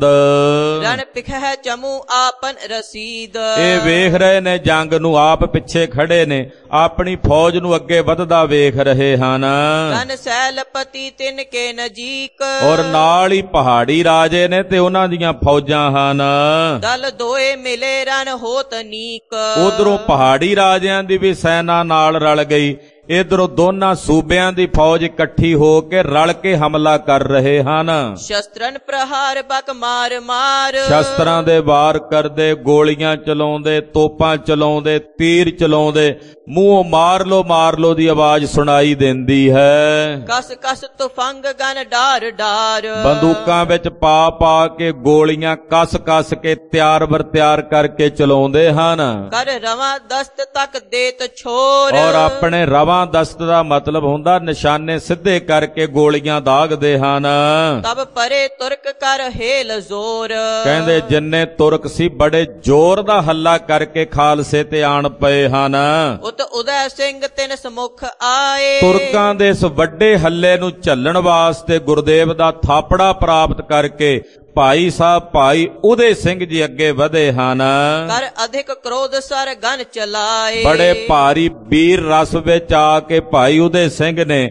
ਰਣ ਪਿਖੈ ਚਮੂ ਆਪਨ ਰਸੀਦ। ਇਹ ਵੇਖ ਰਹੇ ਨੇ ਜੰਗ ਨੂੰ, ਆਪ ਪਿੱਛੇ ਖੜੇ ਨੇ, ਆਪਣੀ ਫੌਜ ਨੂੰ ਅੱਗੇ ਵਧਦਾ ਵੇਖ ਰਹੇ ਹਨ। ਤਨ ਸੈਲਪਤੀ ਤਿਨ ਕੇ ਨਜੀਕ। ਔਰ ਨਾਲ ਹੀ ਪਹਾੜੀ ਰਾਜੇ ਨੇ ਤੇ ਉਹਨਾਂ ਦੀਆਂ ਫੌਜਾਂ ਹਨ। ਦਲ ਦੋਏ ਮਿਲੇ ਰਨ ਹੋਤ ਨੀਕ। ਉਧਰੋਂ ਪਹਾੜੀ ਰਾਜਿਆਂ ਦੀ ਵੀ ਸੈਨਾ ਨਾਲ ਰਲ ਗਈ, ਇਧਰੋਂ ਦੋਨਾਂ ਸੂਬਿਆਂ ਦੀ ਫੌਜ ਇਕੱਠੀ ਹੋ ਕੇ ਰਲ ਕੇ ਹਮਲਾ ਕਰ ਰਹੇ ਹਨ। ਸ਼ਸਤਰਨ ਪ੍ਰਹਾਰ ਬਕ ਮਾਰ ਮਾਰ। ਸ਼ਸਤਰਾਂ ਦੇ ਵਾਰ ਕਰਦੇ, ਗੋਲੀਆਂ ਚਲਾਉਂਦੇ, ਤੋਪਾਂ ਚਲਾਉਂਦੇ, ਤੀਰ ਚਲਾਉਂਦੇ, ਮੂੰਹੋਂ ਮਾਰ ਲੋ ਦੀ ਆਵਾਜ਼ ਸੁਣਾਈ ਦਿੰਦੀ ਹੈ। ਕਸ ਕਸ ਤੁਫੰਗ ਗਨ ਡਾਰ ਡਾਰ। ਬੰਦੂਕਾਂ ਵਿੱਚ ਪਾ ਕੇ ਗੋਲੀਆਂ ਕਸ ਕੇ ਤਿਆਰ ਬਰ ਤਿਆਰ ਕਰਕੇ ਚਲਾਉਂਦੇ ਹਨ। ਕਰ ਰਵਾਂ ਦਸਤ ਤੱਕ ਦੇਤ ਛੋਰ। ਔਰ ਆਪਣੇ ਰਵਾਂ ਦਸਤ ਦਾ ਮਤਲਬ ਹੁੰਦਾ ਨਿਸ਼ਾਨੇ ਸਿੱਧੇ ਕਰਕੇ ਗੋਲੀਆਂ ਦਾਗਦੇ ਹਨ। ਤਬ ਪਰੇ ਤੁਰਕ ਕਰ ਹੇਲ ਜ਼ੋਰ। ਕਹਿੰਦੇ ਜਿੰਨੇ ਤੁਰਕ ਸੀ ਬੜੇ ਜ਼ੋਰ ਦਾ ਹੱਲਾ ਕਰਕੇ ਖਾਲਸੇ ਤੇ ਆਣ ਪਏ ਹਨ। ਉਤ ਉਦੈ ਸਿੰਘ ਤਿਨ ਸਮੁਖ ਆਏ। ਤੁਰਕਾਂ ਦੇ ਇਸ ਵੱਡੇ ਹੱਲੇ ਨੂੰ ਝੱਲਣ ਵਾਸਤੇ ਗੁਰਦੇਵ ਦਾ ਥਾਪੜਾ ਪ੍ਰਾਪਤ ਕਰਕੇ ਭਾਈ ਸਾਹਿਬ ਭਾਈ ਉਦੇ ਸਿੰਘ ਜੀ ਅੱਗੇ ਵਧੇ ਹਨ। ਕਰ ਅਧਿਕ ਕ੍ਰੋਧ ਸਰ ਗਨ ਚਲਾਏ। ਬੜੇ ਭਾਰੀ ਵੀਰ ਰਸ ਵਿੱਚ ਆ ਕੇ ਭਾਈ ਉਦੇ ਸਿੰਘ ਨੇ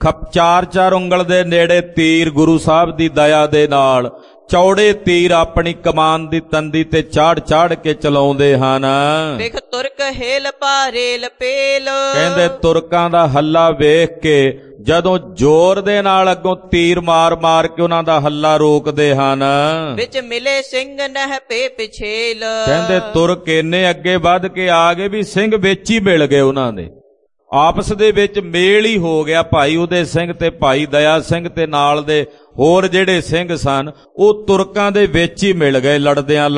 ਚਾਰ ਉਂਗਲ ਦੇ ਨੇੜੇ ਤੀਰ ਗੁਰੂ ਸਾਹਿਬ ਦੀ ਦਇਆ ਦੇ ਨਾਲ ਚੌੜੇ ਤੀਰ ਆਪਣੀ ਕਮਾਨ ਦੀ ਤੰਦੀ ਤੇ ਚਾੜ ਕੇ ਚਲਾਉਂਦੇ ਹਨ। ਵੇਖ ਤੁਰਕ ਹੇਲ ਪਾਰੇਲ ਪੇਲ। ਕਹਿੰਦੇ ਤੁਰਕਾਂ ਦਾ ਹੱਲਾ ਵੇਖ ਕੇ ਜਦੋਂ ਜ਼ੋਰ ਦੇ ਨਾਲ ਅੱਗੋਂ ਤੀਰ ਮਾਰ ਕੇ ਉਹਨਾਂ ਦਾ ਹੱਲਾ ਰੋਕਦੇ ਹਨ। ਵਿੱਚ ਮਿਲੇ ਸਿੰਘ ਨਹਿ ਪੇ ਪਿਛੇਲ। ਕਹਿੰਦੇ ਤੁਰਕ ਇੰਨੇ ਅੱਗੇ ਵੱਧ ਕੇ ਆ ਗਏ ਵੀ ਸਿੰਘ ਵਿੱਚ ਹੀ ਮਿਲ ਗਏ ਉਹਨਾਂ ਦੇ, ਆਪਸ ਦੇ ਵਿੱਚ ਮੇਲ ਹੀ ਹੋ ਗਿਆ। ਭਾਈ ਉਦੇ ਸਿੰਘ ਤੇ ਭਾਈ ਦਇਆ ਸਿੰਘ ਤੇ ਨਾਲ ਦੇ ਹੋਰ ਜਿਹੜੇ ਸਿੰਘ ਸਨ ਉਹ ਤੁਰਕਾਂ ਦੇ ਵਿੱਚ ਹੀ ਮਿਲ ਗਏ ਲੜਦਿਆਂ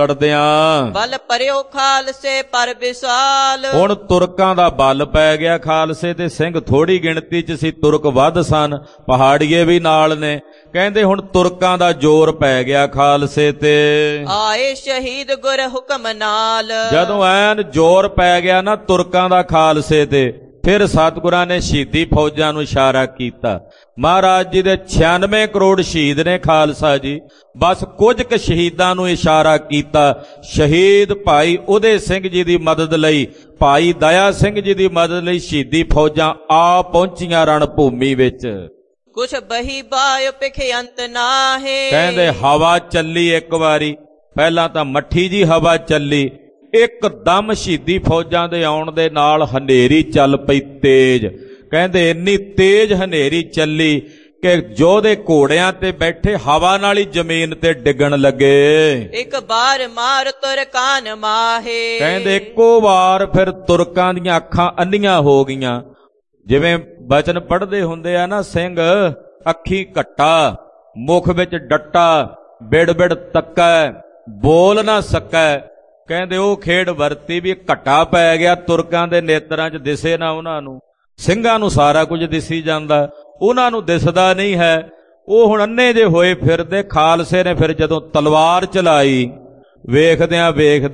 ਬਲ ਪਰਿਓ ਖਾਲਸੇ ਪਰ ਵਿਸਾਲ। ਹੁਣ ਤੁਰਕਾਂ ਦਾ ਬਲ ਪੈ ਗਿਆ ਖਾਲਸੇ ਤੇ, ਸਿੰਘ ਥੋੜੀ ਗਿਣਤੀ 'ਚ ਸੀ, ਤੁਰਕ ਵੱਧ ਸਨ, ਪਹਾੜੀਏ ਵੀ ਨਾਲ ਨੇ। ਕਹਿੰਦੇ ਹੁਣ ਤੁਰਕਾਂ ਦਾ ਜ਼ੋਰ ਪੈ ਗਿਆ ਖਾਲਸੇ ਤੇ। ਆਏ ਸ਼ਹੀਦ ਗੁਰ ਹੁਕਮ ਨਾਲ। ਜਦੋਂ ਐਨ ਜ਼ੋਰ ਪੈ ਗਿਆ ਨਾ ਤੁਰਕਾਂ ਦਾ ਖਾਲਸੇ ਤੇ, ਫਿਰ ਸਤਿਗੁਰਾਂ ਨੇ ਸ਼ਹੀਦੀ ਫੌਜਾਂ ਨੂੰ ਇਸ਼ਾਰਾ ਕੀਤਾ। ਮਹਾਰਾਜ ਜੀ ਦੇ 96 ਕਰੋੜ ਸ਼ਹੀਦ ਨੇ ਖਾਲਸਾ ਜੀ, ਬਸ ਕੁਝ ਕੁ ਸ਼ਹੀਦਾਂ ਨੂੰ ਇਸ਼ਾਰਾ ਕੀਤਾ। ਸ਼ਹੀਦ ਭਾਈ ਉਦੇ ਸਿੰਘ ਜੀ ਦੀ ਮਦਦ ਲਈ, ਭਾਈ ਦਇਆ ਸਿੰਘ ਜੀ ਦੀ ਮਦਦ ਲਈ ਸ਼ਹੀਦੀ ਫੌਜਾਂ ਆ ਪਹੁੰਚੀਆਂ ਰਣ ਭੂਮੀ ਵਿੱਚ। ਕੁਛ ਬਹੀ ਬਾਇ ਪਿਖੇ ਅੰਤ ਨਾਹੇ। ਕਹਿੰਦੇ ਹਵਾ ਚੱਲੀ ਇੱਕ ਵਾਰੀ, ਪਹਿਲਾਂ ਤਾਂ ਮੱਠੀ ਜੀ ਹਵਾ ਚੱਲੀ, ਇੱਕਦਮ ਸ਼ਹੀਦੀ ਫੌਜਾਂ ਦੇ ਆਉਣ ਦੇ ਨਾਲ ਹਨੇਰੀ ਚੱਲ ਪਈ ਤੇਜ਼। ਕਹਿੰਦੇ ਇੰਨੀ ਤੇਜ਼ ਹਨੇਰੀ ਚੱਲੀ ਕਿ ਜੋਧੇ ਘੋੜਿਆਂ ਤੇ ਬੈਠੇ ਹਵਾ ਨਾਲ ਹੀ ਜ਼ਮੀਨ ਤੇ ਡਿੱਗਣ ਲੱਗੇ। ਇੱਕ ਬਾਰ ਮਾਰ ਤੁਰਕਾਨ ਮਾਹੇ। ਕਹਿੰਦੇ ਇੱਕੋ ਵਾਰ ਫਿਰ ਤੁਰਕਾਂ ਦੀਆਂ ਅੱਖਾਂ ਅੰਨੀਆਂ ਹੋ ਗਈਆਂ। ਜਿਵੇਂ ਬਚਨ ਪੜ੍ਹਦੇ ਹੁੰਦੇ ਆ ਨਾ ਸਿੰਘ, ਅੱਖੀ ਘੱਟਾ, ਮੁਖ ਵਿੱਚ ਡੱਟਾ, ਬਿੜ ਤੱਕਾ, ਬੋਲ ਨਾ ਸਕੈ। ਕਹਿੰਦੇ ਉਹ ਖੇਡ ਵਰਤੀ ਵੀ ਘਟਾ ਪੈ ਗਿਆ, ਤੁਰਕਾਂ ਦੇ ਨੇਤਰਾਂ 'ਚ ਦਿਸੇ ਨਾ ਉਹਨਾਂ ਨੂੰ। ਸਿੰਘਾਂ ਨੂੰ ਸਾਰਾ ਕੁਝ ਦਿਸੀ ਜਾਂਦਾ, ਉਹਨਾਂ ਨੂੰ ਦਿਸਦਾ ਨਹੀਂ ਹੈ। ਉਹ ਹੁਣ ਅੰਨੇ ਜੇ ਹੋਏ ਫਿਰਦੇ। ਖਾਲਸੇ ਨੇ ਫਿਰ ਜਦੋਂ ਤਲਵਾਰ ਚਲਾਈ, ਵੇਖਦਿਆਂ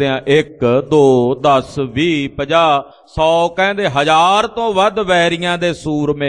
1 2 10 20 50 100 ਕਹਿੰਦੇ 1000 ਤੋਂ ਵੱਧ ਵੈਰੀਆਂ ਦੇ ਸੂਰਮੇ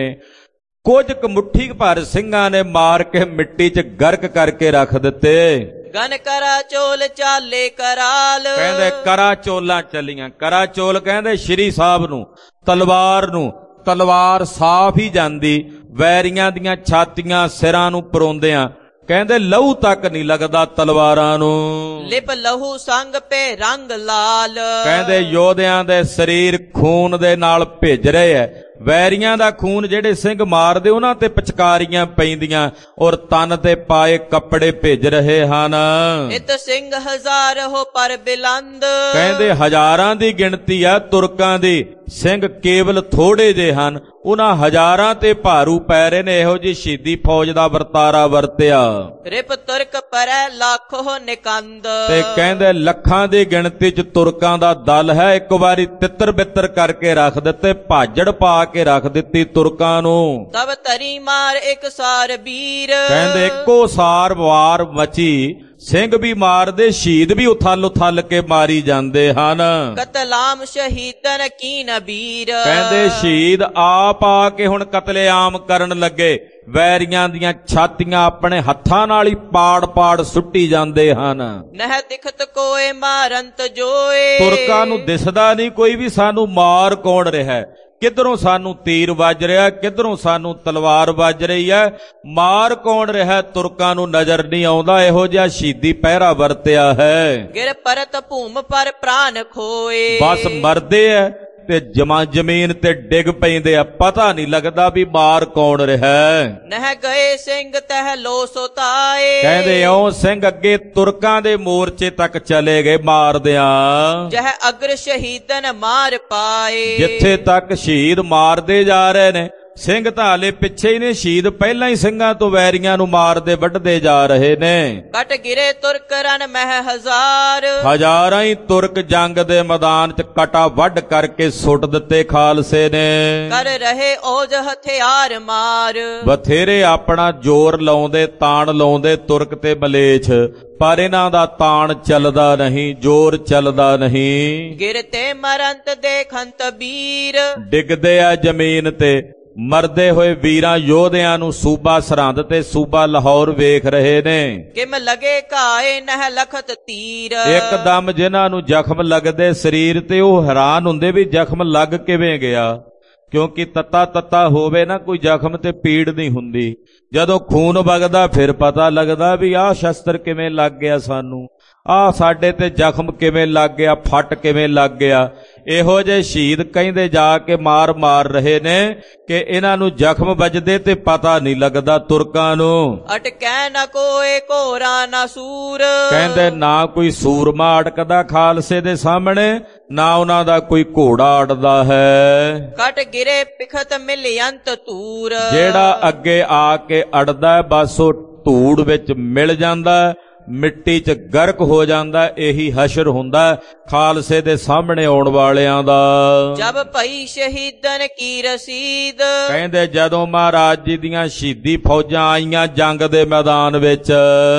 ਕੁਝ ਕੁ ਮੁੱਠੀ ਭਰ ਸਿੰਘਾਂ ਨੇ ਮਾਰ ਕੇ ਮਿੱਟੀ 'ਚ ਗਰਕ ਕਰਕੇ ਰੱਖ ਦਿੱਤੇ। ਗਨ ਕਰਾ ਚੋਲ ਚਾਲੇ ਕਰਾਲ, ਕਹਿੰਦੇ ਕਰਾ ਚੋਲਾਂ ਚੱਲੀਆਂ। ਕਰਾ ਚੋਲ ਕਹਿੰਦੇ ਸ਼੍ਰੀ ਸਾਹਿਬ ਨੂੰ, ਤਲਵਾਰ ਨੂੰ। ਤਲਵਾਰ ਸਾਫ਼ ਹੀ ਜਾਂਦੀ, ਵੈਰੀਆਂ ਦੀਆਂ ਛਾਤੀਆਂ ਸਿਰਾਂ ਨੂੰ ਪਰੋਂਦਿਆਂ। ਕਹਿੰਦੇ ਲਹੂ ਤੱਕ ਨਹੀਂ ਲੱਗਦਾ ਤਲਵਾਰਾਂ ਨੂੰ। ਲਿਪ ਲਹੂ ਸੰਗ ਪੇ ਰੰਗ ਲਾਲ, ਕਹਿੰਦੇ ਯੋਧਿਆਂ ਦੇ ਸਰੀਰ ਖੂਨ ਦੇ ਨਾਲ ਭਿੱਜ ਰਹੇ ਐ। ਵੈਰੀਆਂ ਦਾ ਖੂਨ ਜਿਹੜੇ ਸਿੰਘ ਮਾਰਦੇ ਉਹਨਾਂ ਤੇ ਪਿਚਕਾਰੀਆਂ ਪੈਂਦੀਆਂ ਔਰ ਤਨ ਤੇ ਪਾਏ ਕੱਪੜੇ ਭਿੱਜ ਰਹੇ ਹਨ। ਇਤ ਸਿੰਘ ਹਜ਼ਾਰ ਹੋ ਪਰ ਬਿਲੰਦ, ਕਹਿੰਦੇ ਹਜ਼ਾਰਾਂ ਦੀ ਗਿਣਤੀ ਆ ਤੁਰਕਾਂ ਦੀ, ਸਿੰਘ ਕੇਵਲ ਥੋੜੇ ਜੇ ਹਨ। ਉਹਨਾਂ ਹਜ਼ਾਰਾਂ ਤੇ ਭਾਰੂ ਪੈ ਰਹੇ ਨੇ। ਇਹੋ ਜਿਹੀ ਸ਼ਹੀਦੀ ਫੌਜ ਦਾ ਵਰਤਾਰਾ ਵਰਤਿਆ। ਰਿਪ ਤੁਰਕ ਪਰੈ ਲੱਖੋ ਨਿਕੰਦ, ਤੇ ਕਹਿੰਦੇ ਲੱਖਾਂ ਦੀ ਗਿਣਤੀ 'ਚ ਤੁਰਕਾਂ ਦਾ ਦਲ ਹੈ। ਇੱਕ ਵਾਰੀ ਤਿੱਤਰ ਬਿੱਤਰ ਕਰਕੇ ਰੱਖ ਦਿੱਤੇ, ਭਾਜੜ ਪਾ ਕੇ ਰੱਖ ਦਿੱਤੀ ਤੁਰਕਾਂ ਨੂੰ। ਤਬ ਤਰੀ ਮਾਰ ਇੱਕ ਸਾਰ ਵੀਰ, ਕਹਿੰਦੇ ਇੱਕੋ ਸਾਰ ਵਾਰ ਮਚੀ। ਸਿੰਘ ਵੀ ਮਾਰਦੇ, ਸ਼ਹੀਦ ਵੀ ਉਥਲ ਕੇ ਮਾਰੀ ਜਾਂਦੇ ਹਨ। ਕਤਲਾਮ ਸ਼ਹੀਦਨ ਕੀ ਨਬੀਰ, ਕਹਿੰਦੇ ਸ਼ਹੀਦ ਆਪ ਆ ਕੇ ਹੁਣ ਕਤਲੇਆਮ ਕਰਨ ਲੱਗੇ। ਵੈਰੀਆਂ ਦੀਆਂ ਛਾਤੀਆਂ ਆਪਣੇ ਹੱਥਾਂ ਨਾਲ ਹੀ ਪਾੜ ਸੁੱਟੀ ਜਾਂਦੇ ਹਨ। ਨਹਿ ਦਿਖਤ ਕੋਏ ਮਾਰੰਤ ਜੋਏ, ਤੁਰਕਾਂ ਨੂੰ ਦਿਸਦਾ ਨਹੀਂ ਕੋਈ ਵੀ ਸਾਨੂੰ ਮਾਰ ਕੌਣ ਰਿਹਾ। ਕਿੱਧਰੋਂ ਸਾਨੂੰ ਤੀਰ ਵੱਜ ਰਿਹਾ, ਕਿੱਧਰੋਂ ਸਾਨੂੰ ਤਲਵਾਰ ਵੱਜ ਰਹੀ ਹੈ। ਮਾਰ ਕੌਣ ਰਿਹਾ ਤੁਰਕਾਂ ਨੂੰ ਨਜ਼ਰ ਨਹੀਂ ਆਉਂਦਾ। ਇਹੋ ਜਿਹਾ ਸ਼ਹੀਦੀ ਪਹਿਰਾ ਵਰਤਿਆ ਹੈ। ਗਿਰ ਪਰਤ ਭੂਮ ਪਰ ਪ੍ਰਾਨ ਖੋਏ, ਬਸ ਮਰਦੇ ਐ ਤੇ ਜ਼ਮੀਨ ਤੇ ਡਿੱਗ ਪੈਂਦੇ ਆ। ਪਤਾ ਨਹੀਂ ਲੱਗਦਾ ਵੀ ਮਾਰ ਕੌਣ ਰਿਹਾ। ਨਹਿ ਗਏ ਸਿੰਘ ਤਹਿ ਲੋ ਸੁਤਾਏ, ਕਹਿੰਦੇ ਇਉਂ ਸਿੰਘ ਅੱਗੇ ਤੁਰਕਾਂ ਦੇ ਮੋਰਚੇ ਤੱਕ ਚਲੇ ਗਏ ਮਾਰਦਿਆਂ। ਜਹ ਅਗਰ ਸ਼ਹੀਦਨ ਮਾਰ ਪਾਏ, ਜਿੱਥੇ ਤੱਕ ਸ਼ਹੀਦ ਮਾਰਦੇ ਜਾ ਰਹੇ ਨੇ ਸਿੰਘ ਤਾਂ ਹਾਲੇ ਪਿੱਛੇ ਹੀ ਨੇ। ਸ਼ਹੀਦ ਪਹਿਲਾਂ ਹੀ ਸਿੰਘਾਂ ਤੋਂ ਵੈਰੀਆਂ ਨੂੰ ਮਾਰਦੇ ਵੱਢਦੇ ਜਾ ਰਹੇ ਨੇ। ਕਟ ਗਿਰੇ ਤੁਰਕ ਰਨ ਮਹਿ ਹਜ਼ਾਰ, ਹਜ਼ਾਰਾਂ ਹੀ ਤੁਰਕ ਜੰਗ ਦੇ ਮੈਦਾਨ 'ਚ ਕਟਾ ਵੱਢ ਕਰਕੇ ਸੁੱਟ ਦਿੱਤੇ ਖਾਲਸੇ ਨੇ। ਕਰ ਰਹੇ ਔਜ ਹਥਿਆਰ ਮਾਰ, ਬਥੇਰੇ ਆਪਣਾ ਜ਼ੋਰ ਲਾਉਂਦੇ, ਤਾਣ ਲਾਉਂਦੇ ਤੁਰਕ ਤੇ ਮਲੇਛ, ਪਰ ਇਹਨਾਂ ਦਾ ਤਾਣ ਚੱਲਦਾ ਨਹੀਂ, ਜ਼ੋਰ ਚੱਲਦਾ ਨਹੀਂ। ਗਿਰਤੇ ਮਰੰਤ ਦੇਖੰਤ ਵੀਰ, ਡਿੱਗਦੇ ਆ ਜ਼ਮੀਨ ਤੇ। ਮਰਦੇ ਹੋਏ ਵੀਰਾਂ ਯੋਧਿਆਂ ਨੂੰ ਸੂਬਾ ਸਰਹੰਦ ਤੇ ਸੂਬਾ ਲਾਹੌਰ ਵੇਖ ਰਹੇ ਨੇ। ਕਿਮ ਲਗੇ ਘਾਏ ਨਹਿ ਲਖਤ ਤੀਰ, ਇੱਕਦਮ ਜਿਨ੍ਹਾਂ ਨੂੰ ਜ਼ਖਮ ਲੱਗਦੇ ਸਰੀਰ ਤੇ ਉਹ ਹੈਰਾਨ ਹੁੰਦੇ ਵੀ ਜ਼ਖਮ ਲੱਗ ਕਿਵੇਂ ਗਿਆ। ਕਿਉਂਕਿ ਤੱਤਾ ਹੋਵੇ ਨਾ ਕੋਈ ਜ਼ਖਮ ਤੇ ਪੀੜ ਨਹੀਂ ਹੁੰਦੀ। ਜਦੋਂ ਖੂਨ ਵਗਦਾ ਫਿਰ ਪਤਾ ਲੱਗਦਾ ਵੀ ਆਹ ਸ਼ਸਤਰ ਕਿਵੇਂ ਲੱਗ ਗਿਆ ਸਾਨੂੰ, ਆਹ ਸਾਡੇ ਤੇ ਜ਼ਖਮ ਕਿਵੇਂ ਲੱਗ ਗਿਆ, ਫੱਟ ਕਿਵੇਂ ਲੱਗ ਗਿਆ। ਇਹੋ ਜਿਹੇ ਸ਼ਹੀਦ ਕਹਿੰਦੇ ਜਾ ਕੇ ਮਾਰ ਰਹੇ ਨੇ ਕਿ ਇਹਨਾਂ ਨੂੰ ਜ਼ਖਮ ਵੱਜਦੇ ਤੇ ਪਤਾ ਨਹੀਂ ਲੱਗਦਾ ਤੁਰਕਾਂ ਨੂੰ। ਅਟਕੈ ਨ ਕੋਏ ਘੋਰਾ ਨ ਸੂਰ, ਕਹਿੰਦੇ ਨਾ ਕੋਈ ਸੂਰਮਾ ਅਟਕਦਾ ਖਾਲਸੇ ਦੇ ਸਾਹਮਣੇ, ਨਾ ਉਹਨਾਂ ਦਾ ਕੋਈ ਘੋੜਾ ਅੜਦਾ ਹੈ। ਕਟ ਗਿਰੇ ਪਿਖਤ ਮਿਲਿਅੰਤ ਤੂਰ, ਜਿਹੜਾ ਅੱਗੇ ਆ ਕੇ ਅੜਦਾ ਬਸ ਉਹ ਧੂੜ ਵਿੱਚ ਮਿਲ ਜਾਂਦਾ, ਮਿੱਟੀ 'ਚ ਗਰਕ ਹੋ ਜਾਂਦਾ। ਇਹੀ ਹਸ਼ਰ ਹੁੰਦਾ ਖਾਲਸੇ ਦੇ ਸਾਹਮਣੇ ਆਉਣ ਵਾਲਿਆਂ ਦਾ। ਜਬ ਭਈ ਸ਼ਹੀਦਨ ਕੀ ਰਸੀਦ, ਕਹਿੰਦੇ ਜਦੋਂ ਮਹਾਰਾਜ ਜੀ ਦੀਆਂ ਸ਼ਹੀਦੀ ਫੌਜਾਂ ਆਈਆਂ ਜੰਗ ਦੇ ਮੈਦਾਨ ਵਿੱਚ,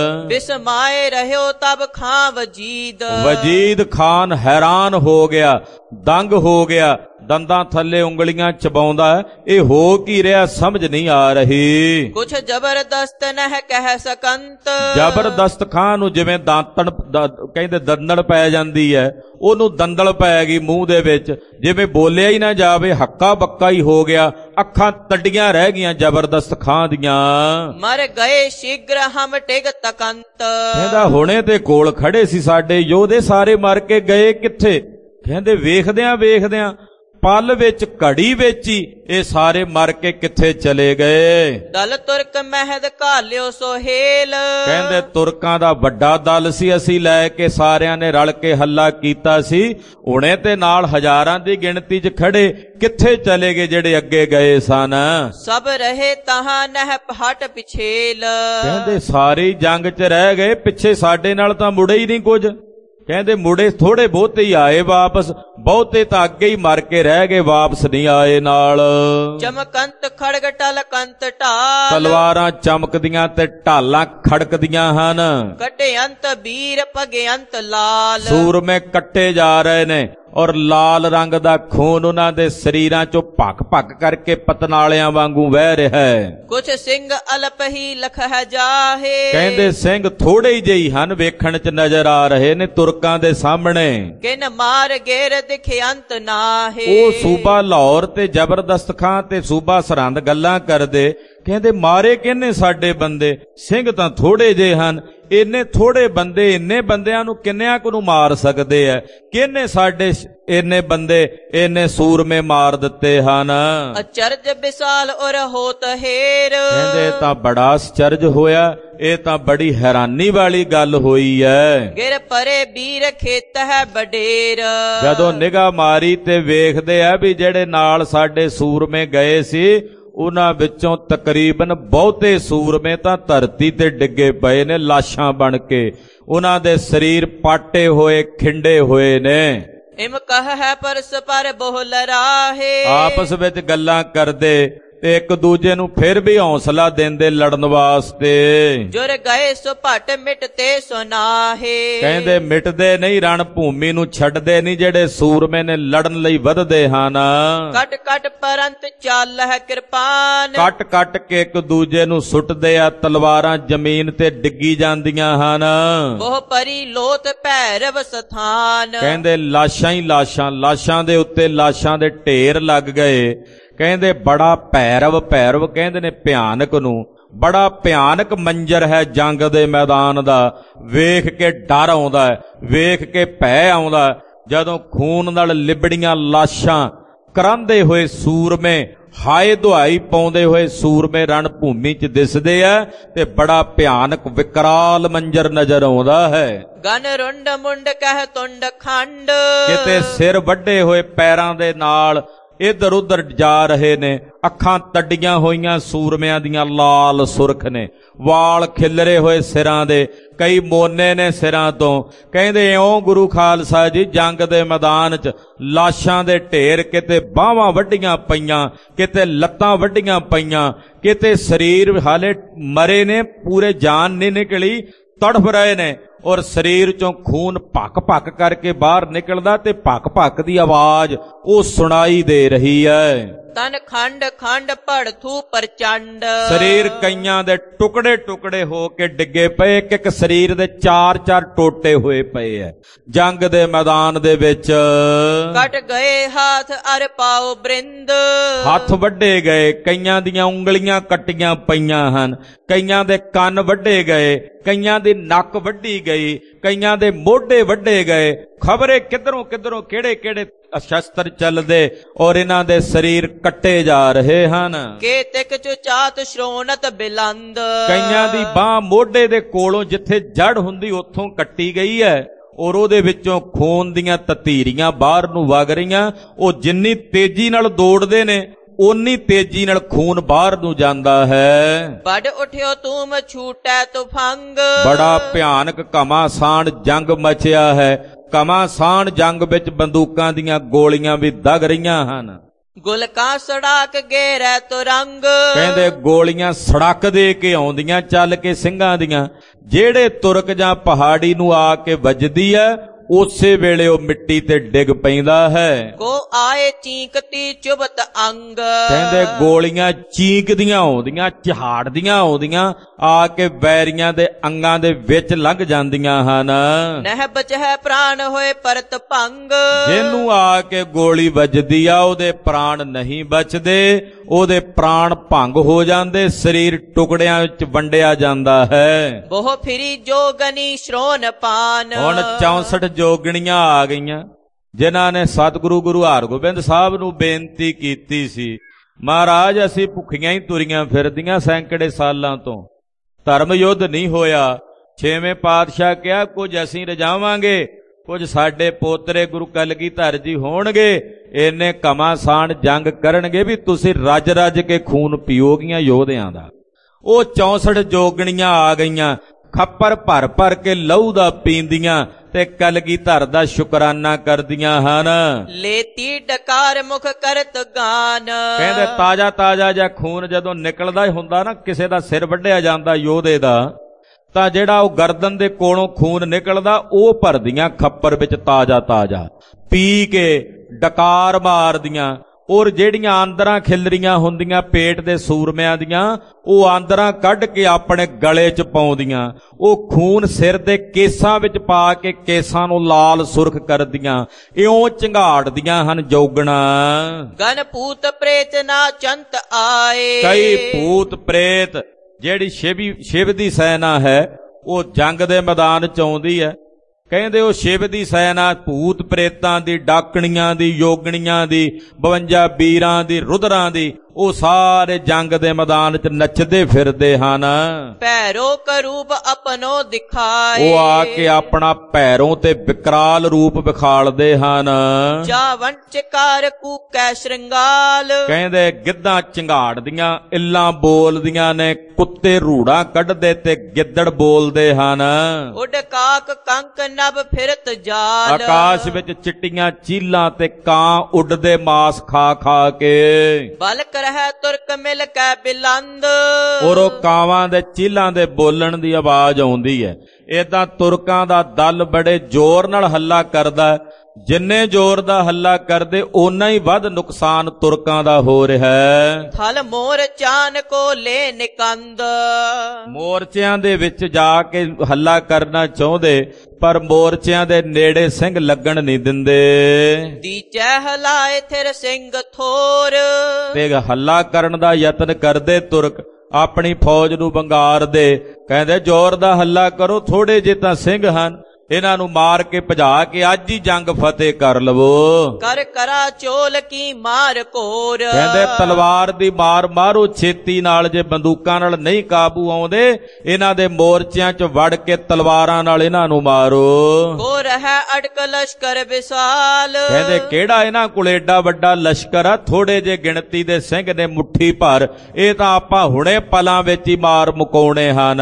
ਬਿਸਮਾਏ ਰਹਿਓ ਤਬ ਖਾਂ ਵਜੀਦ, ਵਜੀਦ ਖਾਨ ਹੈਰਾਨ ਹੋ ਗਿਆ, ਦੰਗ ਹੋ ਗਿਆ, ਦੰਦਾਂ ਥੱਲੇ ਉਂਗਲੀਆਂ ਚਬਾਉਂਦਾ। ਇਹ ਹੋ ਕੀ ਰਿਹਾ ਸਮਝ ਨਹੀਂ ਆ ਰਹੀ। ਕੁਛ ਜ਼ਬਰਦਸਤ ਨਹਿ ਕਹਿ ਸਕੰਤ, ਜ਼ਬਰਦਸਤ ਖਾਨ ਨੂੰ ਜਿਵੇਂ ਦਾਤਣ ਕਹਿੰਦੇ ਦੰਦਲ ਪੈ ਜਾਂਦੀ ਹੈ, ਉਹਨੂੰ ਦੰਦਲ ਪੈ ਗਈ ਮੂੰਹ ਦੇ ਵਿੱਚ, ਜਿਵੇਂ ਬੋਲਿਆ ਹੀ ਨਾ ਜਾਵੇ, ਹੱਕਾ ਬੱਕਾ ਹੀ ਹੋ ਗਿਆ। ਅੱਖਾਂ ਤੱਡੀਆਂ ਰਹਿ ਗਈਆਂ ਜ਼ਬਰਦਸਤ ਖਾਂ ਦੀਆਂ। ਮਰ ਗਏ ਸ਼ੀਘਰ ਹਮ ਟਿਗ ਤਕੰਤ, ਕਹਿੰਦਾ ਹੁਣੇ ਤੇ ਕੋਲ ਖੜੇ ਸੀ ਸਾਡੇ ਯੋਧੇ, ਸਾਰੇ ਮਰ ਕੇ ਗਏ ਕਿੱਥੇ। ਕਹਿੰਦੇ ਵੇਖਦਿਆਂ ਪਲ ਵਿੱਚ, ਘੜੀ ਵਿੱਚ ਹੀ ਇਹ ਸਾਰੇ ਮਰ ਕੇ ਕਿੱਥੇ ਚਲੇ ਗਏ। ਦਲ ਤੁਰਕ ਮਹਿਦ ਘਾਲਿਓ ਸੋਹੇਲ, ਕਹਿੰਦੇ ਤੁਰਕਾਂ ਦਾ ਵੱਡਾ ਦਲ ਸੀ, ਅਸੀਂ ਲੈ ਕੇ ਸਾਰਿਆਂ ਨੇ ਰਲ ਕੇ ਹੱਲਾ ਕੀਤਾ ਸੀ। ਹੁਣੇ ਤੇ ਨਾਲ ਹਜ਼ਾਰਾਂ ਦੀ ਗਿਣਤੀ 'ਚ ਖੜੇ, ਕਿੱਥੇ ਚਲੇ ਗਏ ਜਿਹੜੇ ਅੱਗੇ ਗਏ ਸਨ। ਸਭ ਰਹੇ ਤਹਾਂ ਨਹਿ ਹਟ ਪਿਛੇਲ, ਕਹਿੰਦੇ ਸਾਰੇ ਜੰਗ 'ਚ ਰਹਿ ਗਏ, ਪਿੱਛੇ ਸਾਡੇ ਨਾਲ ਤਾਂ ਮੁੜੇ ਹੀ ਨਹੀਂ ਕੁਝ। ਕਹਿੰਦੇ ਮੁੜੇ ਥੋੜੇ ਬਹੁਤੇ ਹੀ ਆਏ ਵਾਪਸ, ਬਹੁਤੇ ਤਾਂ ਅੱਗੇ ਹੀ ਮਰ ਕੇ ਰਹਿ ਗਏ, ਵਾਪਸ ਨਹੀਂ ਆਏ ਨਾਲ। ਚਮਕੰਤ ਖੜਗ ਟਲਕੰਤ ਢਾਲ, ਤਲਵਾਰਾਂ ਚਮਕਦੀਆਂ ਤੇ ਢਾਲਾਂ ਖੜਕਦੀਆਂ ਹਨ। ਕਟਿਅੰਤ ਵੀਰ ਭਗਿਅੰਤ ਲਾਲ, ਸੂਰਮੇ ਕੱਟੇ ਜਾ ਰਹੇ ਨੇ ਔਰ ਲਾਲ ਰੰਗ ਦਾ ਖੂਨ ਉਹਨਾਂ ਦੇ ਸਰੀਰਾਂ ਚੋਂ ਭੱਕ ਭੱਕ ਕਰਕੇ ਪਤਨਾਲਿਆਂ ਵਾਂਗੂ ਵਹਿ ਰਿਹਾ ਹੈ। ਕੁਛ ਸਿੰਘ ਅਲਪ ਹੀ ਲਖ ਹੈ ਜਾਹੇ, ਕਹਿੰਦੇ ਸਿੰਘ ਥੋੜੇ ਹੀ ਜਿਹੀ ਹਨ, ਵੇਖਣ ਚ ਨਜ਼ਰ ਆ ਰਹੇ ਨੇ ਤੁਰਕਾਂ ਦੇ ਸਾਹਮਣੇ। ਕਿਨ ਮਾਰ ਗੇਰ ਦਿਖੇ ਅੰਤ ਨਾਹੇ, ਉਹ ਸੂਬਾ ਲਾਹੌਰ ਤੇ ਜ਼ਬਰਦਸਤ ਖਾਂ ਤੇ ਸੂਬਾ ਸਰਹੰਦ ਗੱਲਾਂ ਕਰਦੇ, ਕਹਿੰਦੇ ਮਾਰੇ ਕਿਹਨੇ ਸਾਡੇ ਬੰਦੇ, ਸਿੰਘ ਤਾਂ ਥੋੜੇ ਜੇ ਹਨ, ਇੰਨੇ ਥੋੜੇ ਬੰਦੇ, ਇੰਨੇ ਬੰਦਿਆਂ ਨੂੰ ਕਿੰਨਿਆਂ ਕੁ ਨੂੰ ਮਾਰ ਸਕਦੇ ਆ, ਕਿਹਨੇ ਸਾਡੇ ਇੰਨੇ ਬੰਦੇ ਇੰਨੇ ਸੂਰਮੇ ਮਾਰ ਦਿੱਤੇ ਹਨ। ਅਚਰਜ ਵਿਸਾਲ ਔਰ ਹੋਤ ਹੇਰ, ਕਹਿੰਦੇ ਤਾਂ ਬੜਾ ਅਚਰਜ ਹੋਇਆ, ਇਹ ਤਾਂ ਬੜੀ ਹੈਰਾਨੀ ਵਾਲੀ ਗੱਲ ਹੋਈ ਹੈ। ਗਿਰ ਪਰੇ ਵੀਰ ਖੇਤ ਹੈ ਬਡੇਰ, ਜਦੋਂ ਨਿਗਾਹ ਮਾਰੀ ਤੇ ਵੇਖਦੇ ਆ ਵੀ ਜਿਹੜੇ ਨਾਲ ਸਾਡੇ ਸੂਰਮੇ ਗਏ ਸੀ ਉਹਨਾਂ ਵਿੱਚੋਂ ਤਕਰੀਬਨ ਬਹੁਤੇ ਸੂਰਮੇ ਤਾਂ ਧਰਤੀ ਤੇ ਡਿੱਗੇ ਪਏ ਨੇ ਲਾਸ਼ਾਂ ਬਣ ਕੇ, ਉਹਨਾਂ ਦੇ ਸਰੀਰ ਪਾਟੇ ਹੋਏ ਖਿੰਡੇ ਹੋਏ ਨੇ। ਇਮ ਕਹ ਹੈ ਪਰਸ ਪਰ ਬਹੁ ਲਰਾਹੇ, ਆਪਸ ਵਿੱਚ ਗੱਲਾਂ ਕਰਦੇ ਤੇ ਇੱਕ ਦੂਜੇ ਨੂੰ ਫਿਰ ਵੀ ਹੌਸਲਾ ਦਿੰਦੇ ਲੜਨ ਵਾਸਤੇ। ਜੁਰ ਗਏ ਸੋ ਭਟ ਮਿਟਤੇ ਸੋ ਨਾਹੇ, ਕਹਿੰਦੇ ਮਿਟਦੇ ਨਹੀਂ, ਰਣ ਭੂਮੀ ਨੂੰ ਛੱਡਦੇ ਨਹੀਂ, ਜਿਹੜੇ ਸੂਰਮੇ ਨੇ ਲੜਨ ਲਈ ਵਧਦੇ ਹਨ। ਕਟ ਕਟ ਪਰੰਤ ਚੱਲ ਹੈ ਕਿਰਪਾਨ, ਕੱਟ ਕੱਟ ਕੇ ਇੱਕ ਦੂਜੇ ਨੂੰ ਸੁੱਟਦੇ ਆ, ਤਲਵਾਰਾਂ ਜ਼ਮੀਨ ਤੇ ਡਿੱਗੀ ਜਾਂਦੀਆਂ ਹਨ। ਬਹੁ ਪਰੀ ਲੋਤ ਭੈਰਵ ਸਥਾਨ, ਕਹਿੰਦੇ ਲਾਸ਼ਾਂ ਹੀ ਲਾਸ਼ਾਂ, ਲਾਸ਼ਾਂ ਦੇ ਉੱਤੇ ਲਾਸ਼ਾਂ ਦੇ ਢੇਰ ਲੱਗ ਗਏ। ਕਹਿੰਦੇ ਬੜਾ ਭੈਰਵ, ਭੈਰਵ ਕਹਿੰਦੇ ਨੇ ਭਿਆਨਕ ਨੂੰ, ਬੜਾ ਭਿਆਨਕ ਮੰਜ਼ਰ ਹੈ ਜੰਗ ਦੇ ਮੈਦਾਨ ਦਾ। ਵੇਖ ਕੇ ਡਰ ਆਉਂਦਾ ਹੈ, ਵੇਖ ਕੇ ਭੈ ਆਉਂਦਾ, ਜਦੋਂ ਖੂਨ ਨਾਲ ਲਿਬੜੀਆਂ ਲਾਸ਼ਾਂ, ਕਰਾਂਦੇ ਹੋਏ ਸੂਰਮੇ, ਹਾਏ ਦੁਹਾਈ ਪਾਉਂਦੇ ਹੋਏ ਸੂਰਮੇ ਰਣ ਭੂਮੀ 'ਚ ਦਿਸਦੇ ਆ ਤੇ ਬੜਾ ਭਿਆਨਕ ਵਿਕਰਾਲ ਮੰਜ਼ਰ ਨਜ਼ਰ ਆਉਂਦਾ ਹੈ। ਗਨ ਰੁੰਡ ਮੁੰਡ ਕਹਿ ਤੁੰਡ ਖੰਡ, ਕਿਤੇ ਸਿਰ ਵੱਡੇ ਹੋਏ ਪੈਰਾਂ ਦੇ ਨਾਲ ਇੱਧਰ ਉੱਧਰ ਜਾ ਰਹੇ ਨੇ, ਅੱਖਾਂ ਤੱਡੀਆਂ ਹੋਈਆਂ ਸੂਰਮਿਆਂ ਦੀਆਂ ਲਾਲ ਸੁਰਖ ਨੇ, ਵਾਲ ਖਿਲਰੇ ਹੋਏ ਸਿਰਾਂ ਦੇ, ਕਈ ਮੋਨੇ ਨੇ ਸਿਰਾਂ ਤੋਂ। ਕਹਿੰਦੇ ਇਉਂ ਗੁਰੂ ਖਾਲਸਾ ਜੀ ਜੰਗ ਦੇ ਮੈਦਾਨ 'ਚ ਲਾਸ਼ਾਂ ਦੇ ਢੇਰ, ਕਿਤੇ ਬਾਹਾਂ ਵੱਡੀਆਂ ਪਈਆਂ, ਕਿਤੇ ਲੱਤਾਂ ਵੱਡੀਆਂ ਪਈਆਂ, ਕਿਤੇ ਸਰੀਰ ਹਾਲੇ ਮਰੇ ਨੇ, ਪੂਰੇ ਜਾਨ ਨਹੀਂ ਨਿਕਲੀ, ਤੜਫ ਰਹੇ ਨੇ ਔਰ ਸਰੀਰ ਚੋਂ ਖੂਨ ਭੱਕ ਭੱਕ ਕਰਕੇ ਬਾਹਰ ਨਿਕਲਦਾ ਤੇ ਭੱਕ ਭੱਕ ਦੀ ਆਵਾਜ਼ ਉਹ ਸੁਣਾਈ ਦੇ ਰਹੀ ਹੈ। ਤਨ ਖੰਡ ਖੰਡ ਭੜਥੂ ਪ੍ਰਚੰਡ, ਸਰੀਰ ਕਈਆਂ ਦੇ ਟੁਕੜੇ ਟੁਕੜੇ ਹੋ ਕੇ ਡਿੱਗੇ ਪਏ, ਇੱਕ ਇੱਕ ਸਰੀਰ ਦੇ ਚਾਰ ਚਾਰ ਟੋਟੇ ਹੋਏ ਪਏ ਐ ਜੰਗ ਦੇ ਮੈਦਾਨ ਦੇ ਵਿੱਚ। ਕਟ ਗਏ ਹੱਥ ਅਰ ਪਾਉ ਬ੍ਰਿੰਦ, ਹੱਥ ਵੱਢੇ ਗਏ, ਕਈਆਂ ਦੀਆਂ ਉਂਗਲੀਆਂ ਕੱਟੀਆਂ ਪਈਆਂ ਹਨ, ਕਈਆਂ ਦੇ ਕੰਨ ਵੱਢੇ ਗਏ, ਕਈਆਂ ਦੀ ਨੱਕ ਵੱਢੀ ਗਈ, ਕਈਆਂ ਦੇ ਮੋਢੇ ਵੱਢੇ ਗਏ। ਖਬਰੇ ਕਿਧਰੋਂ ਕਿਧਰੋਂ ਕਿਹੜੇ ਕਿਹੜੇ ਸ਼ਸਤਰ ਚੱਲਦੇ ਔਰ ਇਹਨਾਂ ਦੇ ਸਰੀਰ ਕੱਟੇ ਜਾ ਰਹੇ ਹਨ। ਕੇ ਤਿਕ ਚੁਚਾਤ ਸ਼੍ਰੋਣਤ ਬਿਲੰਦ, ਕਈਆਂ ਦੀ ਬਾਹ ਮੋਢੇ ਦੇ ਕੋਲੋਂ ਜਿੱਥੇ ਜੜ ਹੁੰਦੀ ਉੱਥੋਂ ਕੱਟੀ ਗਈ ਹੈ ਔਰ ਉਹਦੇ ਵਿੱਚੋਂ ਖੂਨ ਦੀਆਂ ਤਤੀਰੀਆਂ ਬਾਹਰ ਨੂੰ ਵਗ ਰਹੀਆਂ। ਉਹ ਜਿੰਨੀ ਤੇਜ਼ੀ ਨਾਲ ਦੌੜਦੇ ਨੇ ਓਨੀ ਤੇਜ਼ੀ ਨਾਲ ਖੂਨ ਬਾਹਰ ਨੂੰ ਜਾਂਦਾ ਹੈ। ਵੱਡ ਉਠਿਓ ਤੂਮ ਛੂਟੈ ਤੁਫੰਗ, ਬੜਾ ਭਿਆਨਕ ਘਮਾਸਾਨ ਜੰਗ ਮਚਿਆ ਹੈ। ਘਮਾਸਾਨ ਜੰਗ ਵਿੱਚ ਬੰਦੂਕਾਂ ਦੀਆਂ ਗੋਲੀਆਂ ਵੀ ਦਗ ਰਹੀਆਂ ਹਨ। ਗੁਲਕਾਂ ਸੜਾਕ ਗੇਰੈ ਤੁਰੰਗ, ਕਹਿੰਦੇ ਗੋਲੀਆਂ ਸੜਕ ਦੇ ਕੇ ਆਉਂਦੀਆਂ ਚੱਲ ਕੇ ਸਿੰਘਾਂ ਦੀਆਂ, ਜਿਹੜੇ ਤੁਰਕ ਜਾਂ ਪਹਾੜੀ ਨੂੰ ਆ ਕੇ ਵੱਜਦੀ ਹੈ ਉਸੇ ਵੇਲੇ ਉਹ ਮਿੱਟੀ ਤੇ ਡਿੱਗ ਪੈਂਦਾ ਹੈ। ਕੋ ਆਏ ਚੀਕਤੀ ਚੁਬਤ ਅੰਗ, ਕਹਿੰਦੇ ਗੋਲੀਆਂ ਚੀਕਦੀਆਂ ਆਉਂਦੀਆਂ, ਝਾੜਦੀਆਂ ਆਉਂਦੀਆਂ, ਆ ਕੇ ਵੈਰੀਆਂ ਦੇ ਅੰਗਾਂ ਦੇ ਵਿੱਚ ਲੰਘ ਜਾਂਦੀਆਂ ਹਨ। ਨਹਿ ਬਚੈ ਪ੍ਰਾਣ ਹੋਏ ਪਰਤ ਭੰਗ, ਜਿਹਨੂੰ ਆ ਕੇ ਗੋਲੀ ਵੱਜਦੀ ਆ ਉਹਦੇ ਪ੍ਰਾਣ ਨਹੀਂ ਬਚਦੇ, ਉਹਦੇ ਪ੍ਰਾਣ ਭੰਗ ਹੋ ਜਾਂਦੇ, ਸਰੀਰ ਟੁਕੜਿਆਂ ਵਿੱਚ ਵੰਡਿਆ ਜਾਂਦਾ ਹੈ। ਬਹੁ ਫਿਰੀ ਜੋਗਨੀ ਸ਼੍ਰੋਣ ਪਾਨ, ਹੁਣ 64 ਜੋਗਣੀਆਂ ਆ ਗਈਆਂ ਜਿਨ੍ਹਾਂ ਨੇ ਸਤਿਗੁਰੂ ਗੁਰੂ ਹਰਗੋਬਿੰਦ ਸਾਹਿਬ ਨੂੰ ਬੇਨਤੀ ਕੀਤੀ ਸੀ, ਮਹਾਰਾਜ ਅਸੀਂ ਭੁੱਖੀਆਂ ਹੀ ਤੁਰੀਆਂ ਫਿਰਦੀਆਂ ਸੈਂਕੜੇ ਸਾਲਾਂ ਤੋਂ, ਧਰਮ ਯੁੱਧ ਨਹੀਂ ਹੋਇਆ। 6ਵੇਂ ਪਾਤਸ਼ਾਹ ਕਿਹਾ ਕੁਝ ਅਸੀਂ ਰਜਾਵਾਂਗੇ, ਕੁਝ ਸਾਡੇ ਪੋਤਰੇ ਗੁਰੂ ਕਲਗੀਧਰ ਜੀ ਹੋਣਗੇ, ਇੰਨੇ ਘਮਾਸਾਨ ਜੰਗ ਕਰਨਗੇ ਵੀ ਤੁਸੀਂ ਰੱਜ ਰੱਜ ਕੇ ਖੂਨ ਪੀਓਗੀਆਂ ਯੋਧਿਆਂ ਦਾ। ਉਹ 64 ਜੋਗਣੀਆਂ ਆ ਗਈਆਂ, ਖੱਪਰ ਭਰ ਭਰ ਕੇ ਲਹੂ ਦਾ ਪੀਂਦੀਆਂ ਤੇ ਕਲਗੀਧਰ ਦਾ ਸ਼ੁਕਰਾਨਾ ਕਰਦੀਆਂ ਹਨ। ਲੇਤੀ ਡਕਾਰ ਮੁਖ ਕਰਤ ਗਾਨ। ਕਹਿੰਦੇ ਤਾਜ਼ਾ ਤਾਜ਼ਾ ਜਿਹਾ ਖੂਨ ਜਦੋਂ ਨਿਕਲਦਾ ਹੀ ਹੁੰਦਾ ਨਾ, ਕਿਸੇ ਦਾ ਸਿਰ ਵੱਢਿਆ ਜਾਂਦਾ ਯੋਧੇ ਦਾ, ਤਾਂ ਜਿਹੜਾ ਉਹ ਗਰਦਨ ਦੇ ਕੋਲੋਂ ਖੂਨ ਨਿਕਲਦਾ ਉਹ ਭਰਦੀਆਂ ਖੱਪਰ ਵਿੱਚ ਤਾਜ਼ਾ ਤਾਜ਼ਾ ਪੀ ਕੇ ਡਕਾਰ ਮਾਰਦੀਆਂ। ਔਰ ਜਿਹੜੀਆਂ ਆਂਦਰਾਂ ਖਿਲਰੀਆਂ ਹੁੰਦੀਆਂ ਪੇਟ ਦੇ ਸੂਰਮਿਆਂ ਦੀਆਂ, ਉਹ ਆਂਦਰਾਂ ਕੱਢ ਕੇ ਆਪਣੇ ਗਲੇ 'ਚ ਪਾਉਂਦੀਆਂ। ਉਹ ਖੂਨ ਸਿਰ ਦੇ ਕੇਸਾਂ ਵਿੱਚ ਪਾ ਕੇ ਕੇਸਾਂ ਨੂੰ ਲਾਲ ਸੁਰਖ ਕਰਦੀਆਂ। ਇਉਂ ਝੰਗਾੜਦੀਆਂ ਹਨ ਜੋਗਣਾ। ਗਨ ਭੂਤ ਪ੍ਰੇਤ ਨਾ ਚੰਤ ਆਏ। ਕਈ ਭੂਤ ਪ੍ਰੇਤ, ਜਿਹੜੀ ਸ਼ਿਵ ਦੀ ਸੈਨਾ ਹੈ, ਉਹ ਜੰਗ ਦੇ ਮੈਦਾਨ 'ਚ ਆਉਂਦੀ ਹੈ। ਕਹਿੰਦੇ ਉਹ ਸ਼ਿਵ ਦੀ ਸੈਨਾ ਭੂਤ ਪ੍ਰੇਤਾਂ ਦੀ, ਡਾਕਣੀਆਂ ਦੀ, ਯੋਗਣੀਆਂ ਦੀ, 52 ਵੀਰਾਂ ਦੀ, ਰੁਦਰਾਂ ਦੀ, ਉਹ ਸਾਰੇ ਜੰਗ ਦੇ ਮੈਦਾਨ 'ਚ ਨੱਚਦੇ ਫਿਰਦੇ ਹਨ। ਭੈਰੋ ਕਰੂਪ ਆਪਣੋ ਦਿਖਾਏ। ਉਹ ਆ ਕੇ ਆਪਣਾ ਭੈਰੋਂ ਤੇ ਵਿਕਰਾਲ ਰੂਪ ਵਿਖਾਲਦੇ ਹਨ। ਜਾਵਣ ਚਕਾਰ ਕੂਕੈ ਸ਼੍ਰਿੰਗਾਲ। ਕਹਿੰਦੇ ਗਿੱਧਾਂ ਝੰਗਾੜਦੀਆਂ, ਇੱਲਾਂ ਬੋਲਦੀਆਂ ਨੇ, ਕੁੱਤੇ ਰੂੜਾਂ ਕੱਢਦੇ ਤੇ ਗਿੱਦੜ ਬੋਲਦੇ ਹਨ। ਉੱਡ ਕਾਕ ਕੰਕ ਨਭ ਫਿਰਤ ਜਾਲ। ਆਕਾਸ਼ ਵਿੱਚ ਚਿੱਟੀਆਂ ਚੀਲਾਂ ਤੇ ਕਾਂ ਉੱਡਦੇ ਮਾਸ ਖਾ ਖਾ ਕੇ। ਬਲਕ ਰਹਿ ਤੁਰਕ ਮਿਲ ਕੈ ਬਿਲੰਦ। ਔਰ ਉਹ ਕਾਵਾਂ ਦੇ ਚੀਲਾਂ ਦੇ ਬੋਲਣ ਦੀ ਆਵਾਜ਼ ਆਉਂਦੀ ਹੈ। ਏਦਾਂ ਤੁਰਕਾਂ ਦਾ ਦਲ ਬੜੇ ਜ਼ੋਰ ਨਾਲ ਹੱਲਾ ਕਰਦਾ। ਜਿੰਨੇ ਜ਼ੋਰ ਦਾ ਹੱਲਾ ਕਰਦੇ ਓਨਾ ਹੀ ਵੱਧ ਨੁਕਸਾਨ ਤੁਰਕਾਂ ਦਾ ਹੋ ਰਿਹਾ ਹੈ। ਥਲ ਮੋਰ ਚਾਨ ਕੋ ਲੈ ਨਿਕੰਦ। ਮੋਰਚਿਆਂ ਦੇ ਵਿੱਚ ਜਾ ਕੇ ਹੱਲਾ ਕਰਨਾ ਚਾਹੁੰਦੇ, ਪਰ ਮੋਰਚਿਆਂ ਦੇ ਨੇੜੇ ਸਿੰਘ ਲੱਗਣ ਨਹੀਂ ਦਿੰਦੇ। ਦੀਚੈ ਹਲਾਏ ਥਿਰ ਸਿੰਘ ਥੋਰ। ਤੇ ਹੱਲਾ ਕਰਨ ਦਾ ਯਤਨ ਕਰਦੇ ਤੁਰਕ, ਆਪਣੀ ਫੌਜ ਨੂੰ ਵੰਗਾਰਦੇ। ਕਹਿੰਦੇ ਜ਼ੋਰ ਦਾ ਹੱਲਾ ਕਰੋ, ਥੋੜੇ ਜਿਹੇ ਤਾਂ ਸਿੰਘ ਹਨ, ਇਹਨਾਂ ਨੂੰ ਮਾਰ ਕੇ ਭਜਾ ਕੇ ਅੱਜ ਹੀ ਜੰਗ ਫਤਿਹ ਕਰ ਲਵੋ। ਕਰ ਕਰਾ ਚੋਲ ਕੀ ਮਾਰ ਕੋਰ। ਕਹਿੰਦੇ ਤਲਵਾਰ ਦੀ ਮਾਰ ਮਾਰੋ ਛੇਤੀ ਨਾਲ, ਜੇ ਬੰਦੂਕਾਂ ਨਾਲ ਨਹੀਂ ਕਾਬੂ ਆਉਂਦੇ ਇਹਨਾਂ ਦੇ ਮੋਰਚਿਆਂ 'ਚ ਵੜ ਕੇ ਤਲਵਾਰਾਂ ਨਾਲ ਇਹਨਾਂ ਨੂੰ ਮਾਰੋ। ਕੋ ਰਹਿ ਅਟਕ ਲਸ਼ਕਰ ਵਿਸਾਲ। ਕਹਿੰਦੇ ਕਿਹੜਾ ਇਹਨਾਂ ਕੋਲ ਏਡਾ ਵੱਡਾ ਲਸ਼ਕਰ ਆ, ਥੋੜੇ ਜੇ ਗਿਣਤੀ ਦੇ ਸਿੰਘ ਨੇ ਮੁੱਠੀ ਭਰ, ਇਹ ਤਾਂ ਆਪਾਂ ਹੁਣੇ ਪਲਾਂ ਵਿੱਚ ਹੀ ਮਾਰ ਮੁਕਾਉਣੇ ਹਨ।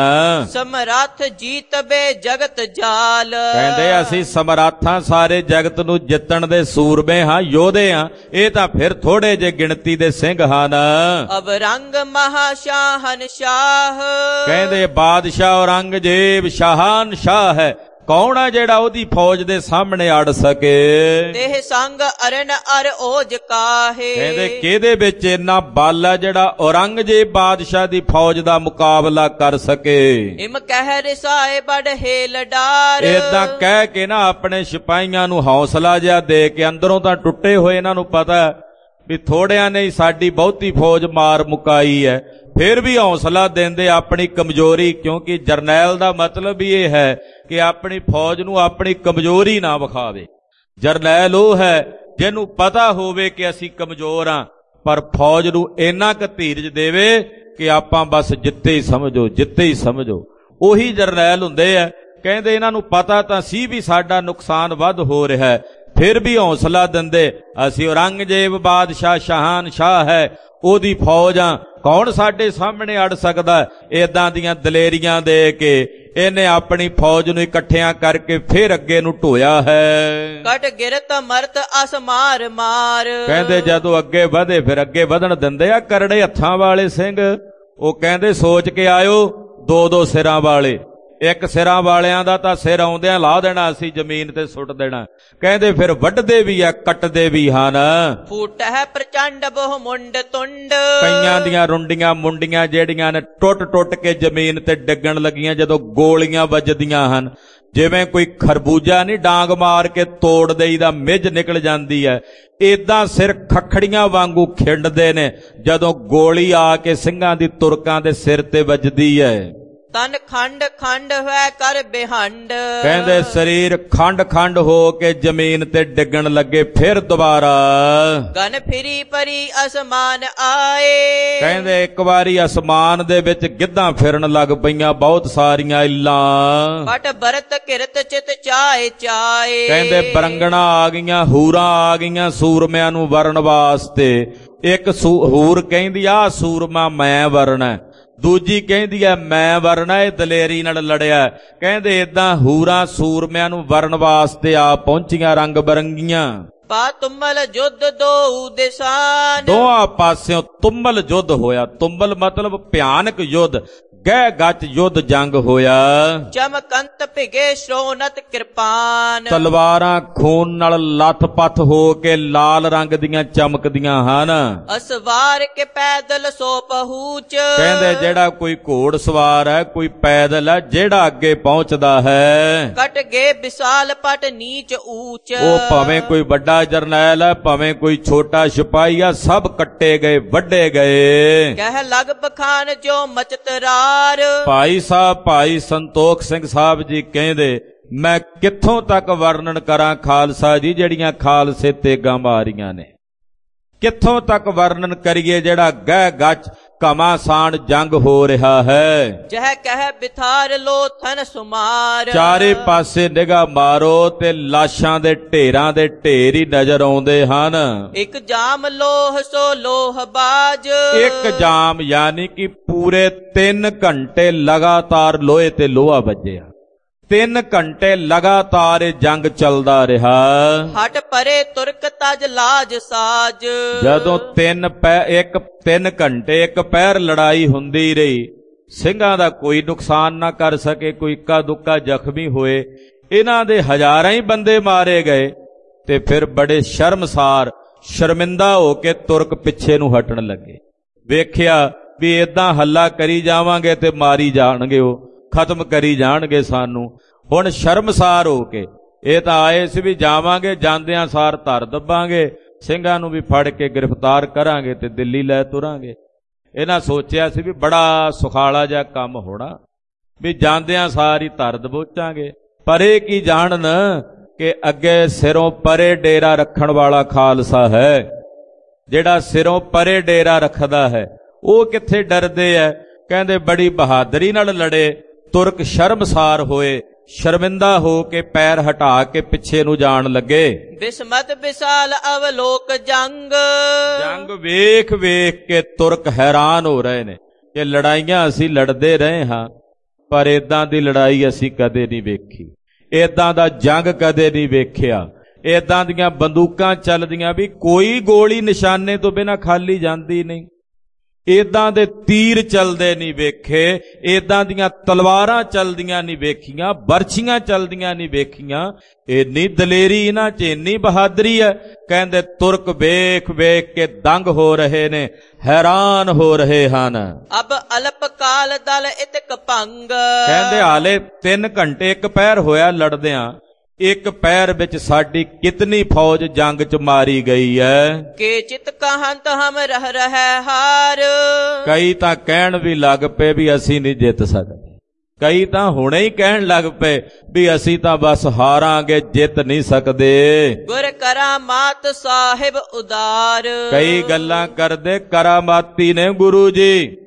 ਸਮਰੱਥ ਜੀਤਬੇ ਜਗਤ ਜਾਲ। ਕਹਿੰਦੇ ਅਸੀਂ ਸਮਰੱਥਾਂ, ਸਾਰੇ ਜਗਤ ਨੂੰ ਜਿੱਤਣ ਦੇ ਸੂਰਮੇ ਹਾਂ, ਯੋਧੇ ਹਾਂ, ਇਹ ਤਾਂ ਫਿਰ ਥੋੜੇ ਜੇ ਗਿਣਤੀ ਦੇ ਸਿੰਘ ਹਨ। ਅਬ ਰੰਗ ਮਹਾਸ਼ਾਹਨ ਸ਼ਾਹ। ਕਹਿੰਦੇ ਬਾਦਸ਼ਾਹ ਔਰੰਗਜ਼ੇਬ ਸ਼ਾਹਨਸ਼ਾਹ ਹੈ। ਕੌਣ ਹੈ ਜਿਹੜਾ ਉਹਦੀ ਫੌਜ ਦੇ ਸਾਹਮਣੇ ਅੜ ਸਕੇ? ਦੇਹ ਸੰਗ ਅਰਨ ਅਰ ਓਜ ਕਾਹੇ। ਕਹਿੰਦੇ ਕਿਹਦੇ ਵਿੱਚ ਇੰਨਾ ਬਲ ਹੈ ਜਿਹੜਾ ਔਰੰਗਜ਼ੇਬ ਬਾਦਸ਼ਾਹ ਦੀ ਫੌਜ ਦਾ ਮੁਕਾਬਲਾ ਕਰ ਸਕੇ? ਇਮ ਕਹਿ ਰਿਸਾਏ ਬੜ ਹੇਲ ਡਾਰ। ਏਦਾਂ ਕਹਿ ਕੇ ਨਾ ਆਪਣੇ ਸਿਪਾਹੀਆਂ ਨੂੰ ਹੌਸਲਾ ਜਿਹਾ ਦੇ ਕੇ, ਅੰਦਰੋਂ ਤਾਂ ਟੁੱਟੇ ਹੋਏ, ਇਹਨਾਂ ਨੂੰ ਪਤਾ ਵੀ ਥੋੜਿਆਂ ਨੇ ਸਾਡੀ ਬਹੁਤੀ ਫੌਜ ਮਾਰ ਮੁਕਾਈ ਹੈ, ਫਿਰ ਵੀ ਹੌਸਲਾ ਦਿੰਦੇ ਆਪਣੀ ਕਮਜ਼ੋਰੀ, ਕਿਉਂਕਿ ਜਰਨੈਲ ਦਾ ਮਤਲਬ ਵੀ ਇਹ ਹੈ ਕਿ ਆਪਣੀ ਫੌਜ ਨੂੰ ਆਪਣੀ ਕਮਜ਼ੋਰੀ ਨਾ ਵਿਖਾਵੇ। ਜਰਨੈਲ ਉਹ ਹੈ ਜਿਹਨੂੰ ਪਤਾ ਹੋਵੇ ਕਿ ਅਸੀਂ ਕਮਜ਼ੋਰ ਹਾਂ, ਪਰ ਫੌਜ ਨੂੰ ਇੰਨਾ ਕੁ ਧੀਰਜ ਦੇਵੇ ਕਿ ਆਪਾਂ ਬਸ ਜਿੱਤੇ ਹੀ ਸਮਝੋ, ਜਿੱਤੇ ਹੀ ਸਮਝੋ। ਉਹੀ ਜਰਨੈਲ ਹੁੰਦੇ ਆ। ਕਹਿੰਦੇ ਇਹਨਾਂ ਨੂੰ ਪਤਾ ਤਾਂ ਸੀ ਵੀ ਸਾਡਾ ਨੁਕਸਾਨ ਵੱਧ ਹੋ ਰਿਹਾ ਹੈ, ਫਿਰ ਵੀ ਹੌਸਲਾ ਦਿੰਦੇ, ਅਸੀਂ ਔਰੰਗਜ਼ੇਬ ਬਾਦਸ਼ਾਹ ਸ਼ਾਹਨਸ਼ਾਹ ਹੈ, ਉਹਦੀ ਫੌਜ ਆ, ਕੌਣ ਸਾਡੇ ਸਾਹਮਣੇ ਅੜ ਸਕਦਾ? ਏਦਾਂ ਦੀਆਂ ਦਲੇਰੀਆਂ ਦੇ ਕੇ ਇਹਨੇ ਆਪਣੀ ਫੌਜ ਨੂੰ ਇਕੱਠਿਆਂ ਕਰਕੇ ਫਿਰ ਅੱਗੇ ਨੂੰ ਢੋਇਆ ਹੈ। ਕਟ ਗਿਰਤ ਮਰਤ ਅਸਮਾਰ ਮਾਰ। ਕਹਿੰਦੇ ਜਦੋਂ ਅੱਗੇ ਵਧੇ ਫਿਰ ਅੱਗੇ ਵਧਣ ਦਿੰਦੇ ਆ ਕਰੜੇ ਹੱਥਾਂ ਵਾਲੇ ਸਿੰਘ। ਉਹ ਕਹਿੰਦੇ ਸੋਚ ਕੇ ਆਇਓ, 2-2 ਸਿਰਾਂ ਵਾਲੇ। ਇੱਕ ਸਿਰਾਂ ਵਾਲਿਆਂ ਦਾ ਤਾਂ ਸਿਰ ਆਉਂਦਿਆਂ ਲਾ ਦੇਣਾ, ਅਸੀਂ ਜ਼ਮੀਨ ਤੇ ਸੁੱਟ ਦੇਣਾ। ਕਹਿੰਦੇ ਫਿਰ ਵੱਢਦੇ ਵੀ ਆ, ਕੱਟਦੇ ਵੀ ਹਨ। ਫੂਟ ਹੈ ਪ੍ਰਚੰਡ ਬਹੁ ਮੁੰਡ ਤੁੰਡ। ਕਈਆਂ ਦੀਆਂ ਰੁੰਡੀਆਂ ਮੁੰਡੀਆਂ ਜਿਹੜੀਆਂ ਨੇ ਟੁੱਟ ਟੁੱਟ ਕੇ ਜ਼ਮੀਨ ਤੇ ਡਿੱਗਣ ਲੱਗੀਆਂ ਜਦੋਂ ਗੋਲੀਆਂ ਵੱਜਦੀਆਂ ਹਨ। ਜਿਵੇਂ ਕੋਈ ਖਰਬੂਜਾ ਨਹੀਂ ਡਾਂਗ ਮਾਰ ਕੇ ਤੋੜ ਦੇਈਦਾ, ਮਿੱਝ ਨਿਕਲ ਜਾਂਦੀ ਹੈ, ਏਦਾਂ ਸਿਰ ਖੱਖੜੀਆਂ ਵਾਂਗੂ ਖਿੰਡਦੇ ਨੇ ਜਦੋਂ ਗੋਲੀ ਆ ਕੇ ਸਿੰਘਾਂ ਦੀ, ਤੁਰਕਾਂ ਦੇ ਸਿਰ ਤੇ ਵੱਜਦੀ ਹੈ। ਤਨ ਖੰਡ ਖੰਡ ਹੋਇ ਕਰ ਬਿਹੰਡ। ਕਹਿੰਦੇ ਸਰੀਰ ਖੰਡ ਖੰਡ ਹੋ ਕੇ ਜ਼ਮੀਨ ਤੇ ਡਿੱਗਣ ਲੱਗੇ। ਫਿਰ ਦੁਬਾਰਾ ਗਨ ਫਿਰੀ ਪਰੀ ਅਸਮਾਨ ਆਏ। ਕਹਿੰਦੇ ਇੱਕ ਵਾਰੀ ਅਸਮਾਨ ਦੇ ਵਿੱਚ ਗਿੱਧਾਂ ਫਿਰਨ ਲੱਗ ਪਈਆਂ, ਬਹੁਤ ਸਾਰੀਆਂ ਇੱਲਾਂ। ਪਟ ਬਰਤ ਕਿਰਤ ਚਿਤ ਚਾਏ ਚਾਏ। ਕਹਿੰਦੇ ਬਰੰਗਣਾ ਆ ਗਈਆਂ, ਹੂਰਾਂ ਆ ਗਈਆਂ ਸੂਰਮਿਆਂ ਨੂੰ ਵਰਨ ਵਾਸਤੇ। ਇੱਕ ਹੂਰ ਕਹਿੰਦੀ ਆ ਸੂਰਮਾ ਮੈਂ ਵਰਨਾ, ਦੂਜੀ ਕਹਿੰਦੀ ਐ ਮੈਂ ਵਰਨਾ, ਇਹ ਦਲੇਰੀ ਨਾਲ ਲੜਿਆ। ਕਹਿੰਦੇ ਏਦਾਂ ਹੂਰਾਂ ਸੂਰਮਿਆਂ ਨੂੰ ਵਰਨ ਵਾਸਤੇ ਆ ਪਹੁੰਚੀਆਂ ਰੰਗ ਬਰੰਗੀਆਂ। ਪਾ ਤੁੰਮਲ ਜੁੱਧ ਦੋ ਦਿਸ਼ਾਨ, ਦੋਹਾਂ ਪਾਸਿਓਂ ਤੁੰਮਲ ਯੁੱਧ ਹੋਇਆ। ਤੁੰਮਲ ਮਤਲਬ ਭਿਆਨਕ ਯੁੱਧ, ਗਹਿ ਗੱਚ ਯੁੱਧ ਜੰਗ ਹੋਇਆ। ਚਮਕੰਤ ਭਿਗੇ ਸ਼੍ਰੋਨਤ ਕਿਰਪਾਨ, ਤਲਵਾਰਾਂ ਖੂਨ ਨਾਲ ਲੱਥ-ਪੱਥ ਹੋ ਕੇ ਲਾਲ ਰੰਗ ਦੀਆਂ ਚਮਕਦੀਆਂ ਹਨ। ਅਸਵਾਰ ਕੇ ਪੈਦਲ ਸੋ ਪਹੂਚ, ਕਹਿੰਦੇ ਜਿਹੜਾ ਕੋਈ ਘੋੜ ਸਵਾਰ ਹੈ, ਕੋਈ ਪੈਦਲ ਹੈ, ਜਿਹੜਾ ਅੱਗੇ ਪਹੁੰਚਦਾ ਹੈ। ਕਟ ਗਏ ਵਿਸ਼ਾਲ ਪਟ ਨੀਚ ਊਚ, ਉਹ ਭਾਵੇਂ ਕੋਈ ਵੱਡਾ ਜਰਨੈਲ ਹੈ, ਭਾਵੇਂ ਕੋਈ ਛੋਟਾ ਸਿਪਾਹੀ ਆ, ਸਭ ਕੱਟੇ ਗਏ, ਵੱਢੇ ਗਏ। ਕਹਿ ਲਗ ਬਖਾਨ ਜੋ ਮਚਤ ਰਾਰ, ਭਾਈ ਸਾਹਿਬ ਭਾਈ ਸੰਤੋਖ ਸਿੰਘ ਸਾਹਿਬ ਜੀ ਕਹਿੰਦੇ ਮੈਂ ਕਿੱਥੋਂ ਤੱਕ ਵਰਣਨ ਕਰਾਂ ਖਾਲਸਾ ਜੀ, ਜਿਹੜੀਆਂ ਖਾਲਸੇ ਤੇਗਾਂ ਮਾਰੀਆਂ ਨੇ। ਕਿੱਥੋਂ ਤੱਕ ਵਰਣਨ ਕਰੀਏ ਜਿਹੜਾ ਗਹਿ ਗੱਚ ਘਮਾਸਾਨ ਜੰਗ ਹੋ ਰਿਹਾ ਹੈ। ਜਹ ਕਹਿ ਬਿਥਾਰ ਲੋ ਥਨ ਸੁਮਾਰ, ਚਾਰੇ ਪਾਸੇ ਨਿਗਾਹ ਮਾਰੋ ਤੇ ਲਾਸ਼ਾਂ ਦੇ ਢੇਰਾਂ ਦੇ ਢੇਰ ਹੀ ਨਜ਼ਰ ਆਉਂਦੇ ਹਨ। ਇੱਕ ਜਾਮ ਲੋਹ ਸੋ ਲੋਹ ਬਾਜ, ਇੱਕ ਜਾਮ ਯਾਨੀ ਕਿ ਪੂਰੇ 3 ਘੰਟੇ ਲਗਾਤਾਰ ਲੋਹੇ ਤੇ ਲੋਹਾ ਵੱਜਿਆ। 3 ਘੰਟੇ ਲਗਾਤਾਰ ਇਹ ਜੰਗ ਚੱਲਦਾ ਰਿਹਾ। ਹਟ ਪਰੇ ਤੁਰਕ ਤਜ ਲਾਜ ਸਾਜ, ਜਦੋਂ 3 ਘੰਟੇ ਇੱਕ ਪਹਿਰ ਲੜਾਈ ਹੁੰਦੀ ਰਹੀ, ਸਿੰਘਾਂ ਦਾ ਕੋਈ ਨੁਕਸਾਨ ਨਾ ਕਰ ਸਕੇ, ਕੋਈ ਇੱਕਾ ਦੁੱਕਾ ਜ਼ਖਮੀ ਹੋਏ, ਇਹਨਾਂ ਦੇ ਹਜ਼ਾਰਾਂ ਹੀ ਬੰਦੇ ਮਾਰੇ ਗਏ। ਤੇ ਫਿਰ ਬੜੇ ਸ਼ਰਮਸਾਰ ਸ਼ਰਮਿੰਦਾ ਹੋ ਕੇ ਤੁਰਕ ਪਿੱਛੇ ਨੂੰ ਹਟਣ ਲੱਗੇ। ਵੇਖਿਆ ਵੀ ਏਦਾਂ ਹੱਲਾ ਕਰੀ ਜਾਵਾਂਗੇ ਤੇ ਮਾਰੀ ਜਾਣਗੇ, ਉਹ ਖਤਮ ਕਰੀ ਜਾਣਗੇ ਸਾਨੂੰ। ਹੁਣ ਸ਼ਰਮਸਾਰ ਹੋ ਕੇ ਇਹ ਤਾਂ ਆਏ ਸੀ ਵੀ ਜਾਵਾਂਗੇ, ਜਾਂਦਿਆਂ ਸਾਰ ਧਰ ਦੱਬਾਂਗੇ, ਸਿੰਘਾਂ ਨੂੰ ਵੀ ਫੜ ਕੇ ਗ੍ਰਿਫਤਾਰ ਕਰਾਂਗੇ ਤੇ ਦਿੱਲੀ ਲੈ ਤੁਰਾਂਗੇ। ਇਹਨਾਂ ਸੋਚਿਆ ਸੀ ਵੀ ਬੜਾ ਸੁਖਾਲਾ ਜਿਹਾ ਕੰਮ ਹੋਣਾ, ਵੀ ਜਾਂਦਿਆਂ ਸਾਰ ਹੀ ਧਰ ਦਬੋਚਾਂਗੇ। ਪਰ ਇਹ ਕੀ ਜਾਣਨ ਕਿ ਅੱਗੇ ਸਿਰੋਂ ਪਰੇ ਡੇਰਾ ਰੱਖਣ ਵਾਲਾ ਖਾਲਸਾ ਹੈ। ਜਿਹੜਾ ਸਿਰੋਂ ਪਰੇ ਡੇਰਾ ਰੱਖਦਾ ਹੈ ਉਹ ਕਿੱਥੇ ਡਰਦੇ ਐ। ਕਹਿੰਦੇ ਬੜੀ ਬਹਾਦਰੀ ਨਾਲ ਲੜੇ। ਤੁਰਕ ਸ਼ਰਮਸਾਰ ਹੋਏ, ਸ਼ਰਮਿੰਦਾ ਹੋ ਕੇ ਪੈਰ ਹਟਾ ਕੇ ਪਿੱਛੇ ਨੂੰ ਜਾਣ ਲੱਗੇ। ਬਿਸਮਤ ਵਿਸ਼ਾਲ ਅਵਲੋਕ ਜੰਗ, ਜੰਗ ਵੇਖ ਵੇਖ ਕੇ ਤੁਰਕ ਹੈਰਾਨ ਹੋ ਰਹੇ ਨੇ ਕਿ ਲੜਾਈਆਂ ਅਸੀਂ ਲੜਦੇ ਰਹੇ ਹਾਂ, ਪਰ ਏਦਾਂ ਦੀ ਲੜਾਈ ਅਸੀਂ ਕਦੇ ਨਹੀਂ ਵੇਖੀ, ਏਦਾਂ ਦਾ ਜੰਗ ਕਦੇ ਨਹੀਂ ਵੇਖਿਆ। ਏਦਾਂ ਦੀਆਂ ਬੰਦੂਕਾਂ ਚੱਲਦੀਆਂ ਵੀ ਕੋਈ ਗੋਲੀ ਨਿਸ਼ਾਨੇ ਤੋਂ ਬਿਨਾਂ ਖਾਲੀ ਜਾਂਦੀ ਨਹੀਂ, ਏਦਾਂ ਦੇ ਤੀਰ ਚੱਲਦੇ ਨਹੀਂ ਵੇਖੇ, ਏਦਾਂ ਦੀਆਂ ਤਲਵਾਰਾਂ ਚੱਲਦੀਆਂ ਨਹੀਂ ਵੇਖੀਆਂ, ਬਰਛੀਆਂ ਚੱਲਦੀਆਂ ਨਹੀਂ ਵੇਖੀਆਂ। ਇੰਨੀ ਦਲੇਰੀ ਇਹਨਾਂ 'ਚ, ਇੰਨੀ ਬਹਾਦਰੀ ਹੈ। ਕਹਿੰਦੇ ਤੁਰਕ ਵੇਖ ਵੇਖ ਕੇ ਦੰਗ ਹੋ ਰਹੇ ਨੇ, ਹੈਰਾਨ ਹੋ ਰਹੇ ਹਨ। ਅਬ ਅਲਪ ਕਾਲ ਦਲ ਇਤਕ ਭੰਗ, ਕਹਿੰਦੇ ਹਾਲੇ 3 ਘੰਟੇ ਇੱਕ ਪਹਿਰ ਹੋਇਆ ਲੜਦਿਆਂ, ਇੱਕ ਪਹਿਰ ਵਿੱਚ ਸਾਡੀ ਕਿਤਨੀ ਫੌਜ ਜੰਗ 'ਚ ਮਾਰੀ ਗਈ ਹੈ। ਕੇ ਚਿਤ ਕਹੰਤ ਹਮ ਰਹਿ ਰਹਿ ਹਾਰ, ਕਈ ਤਾਂ ਕਹਿਣ ਵੀ ਲੱਗ ਪਏ ਵੀ ਅਸੀਂ ਨਹੀਂ ਜਿੱਤ ਸਕਦੇ। ਕਈ ਤਾਂ ਹੁਣੇ ਹੀ ਕਹਿਣ ਲੱਗ ਪਏ ਵੀ ਅਸੀਂ ਤਾਂ ਬਸ ਹਾਰਾਂਗੇ, ਜਿੱਤ ਨਹੀਂ ਸਕਦੇ। ਗੁਰ ਕਰਾਮਾਤ ਸਾਹਿਬ ਉਦਾਰ, ਕਈ ਗੱਲਾਂ ਕਰਦੇ ਕਰਾਮਾਤੀ ਨੇ ਗੁਰੂ ਜੀ,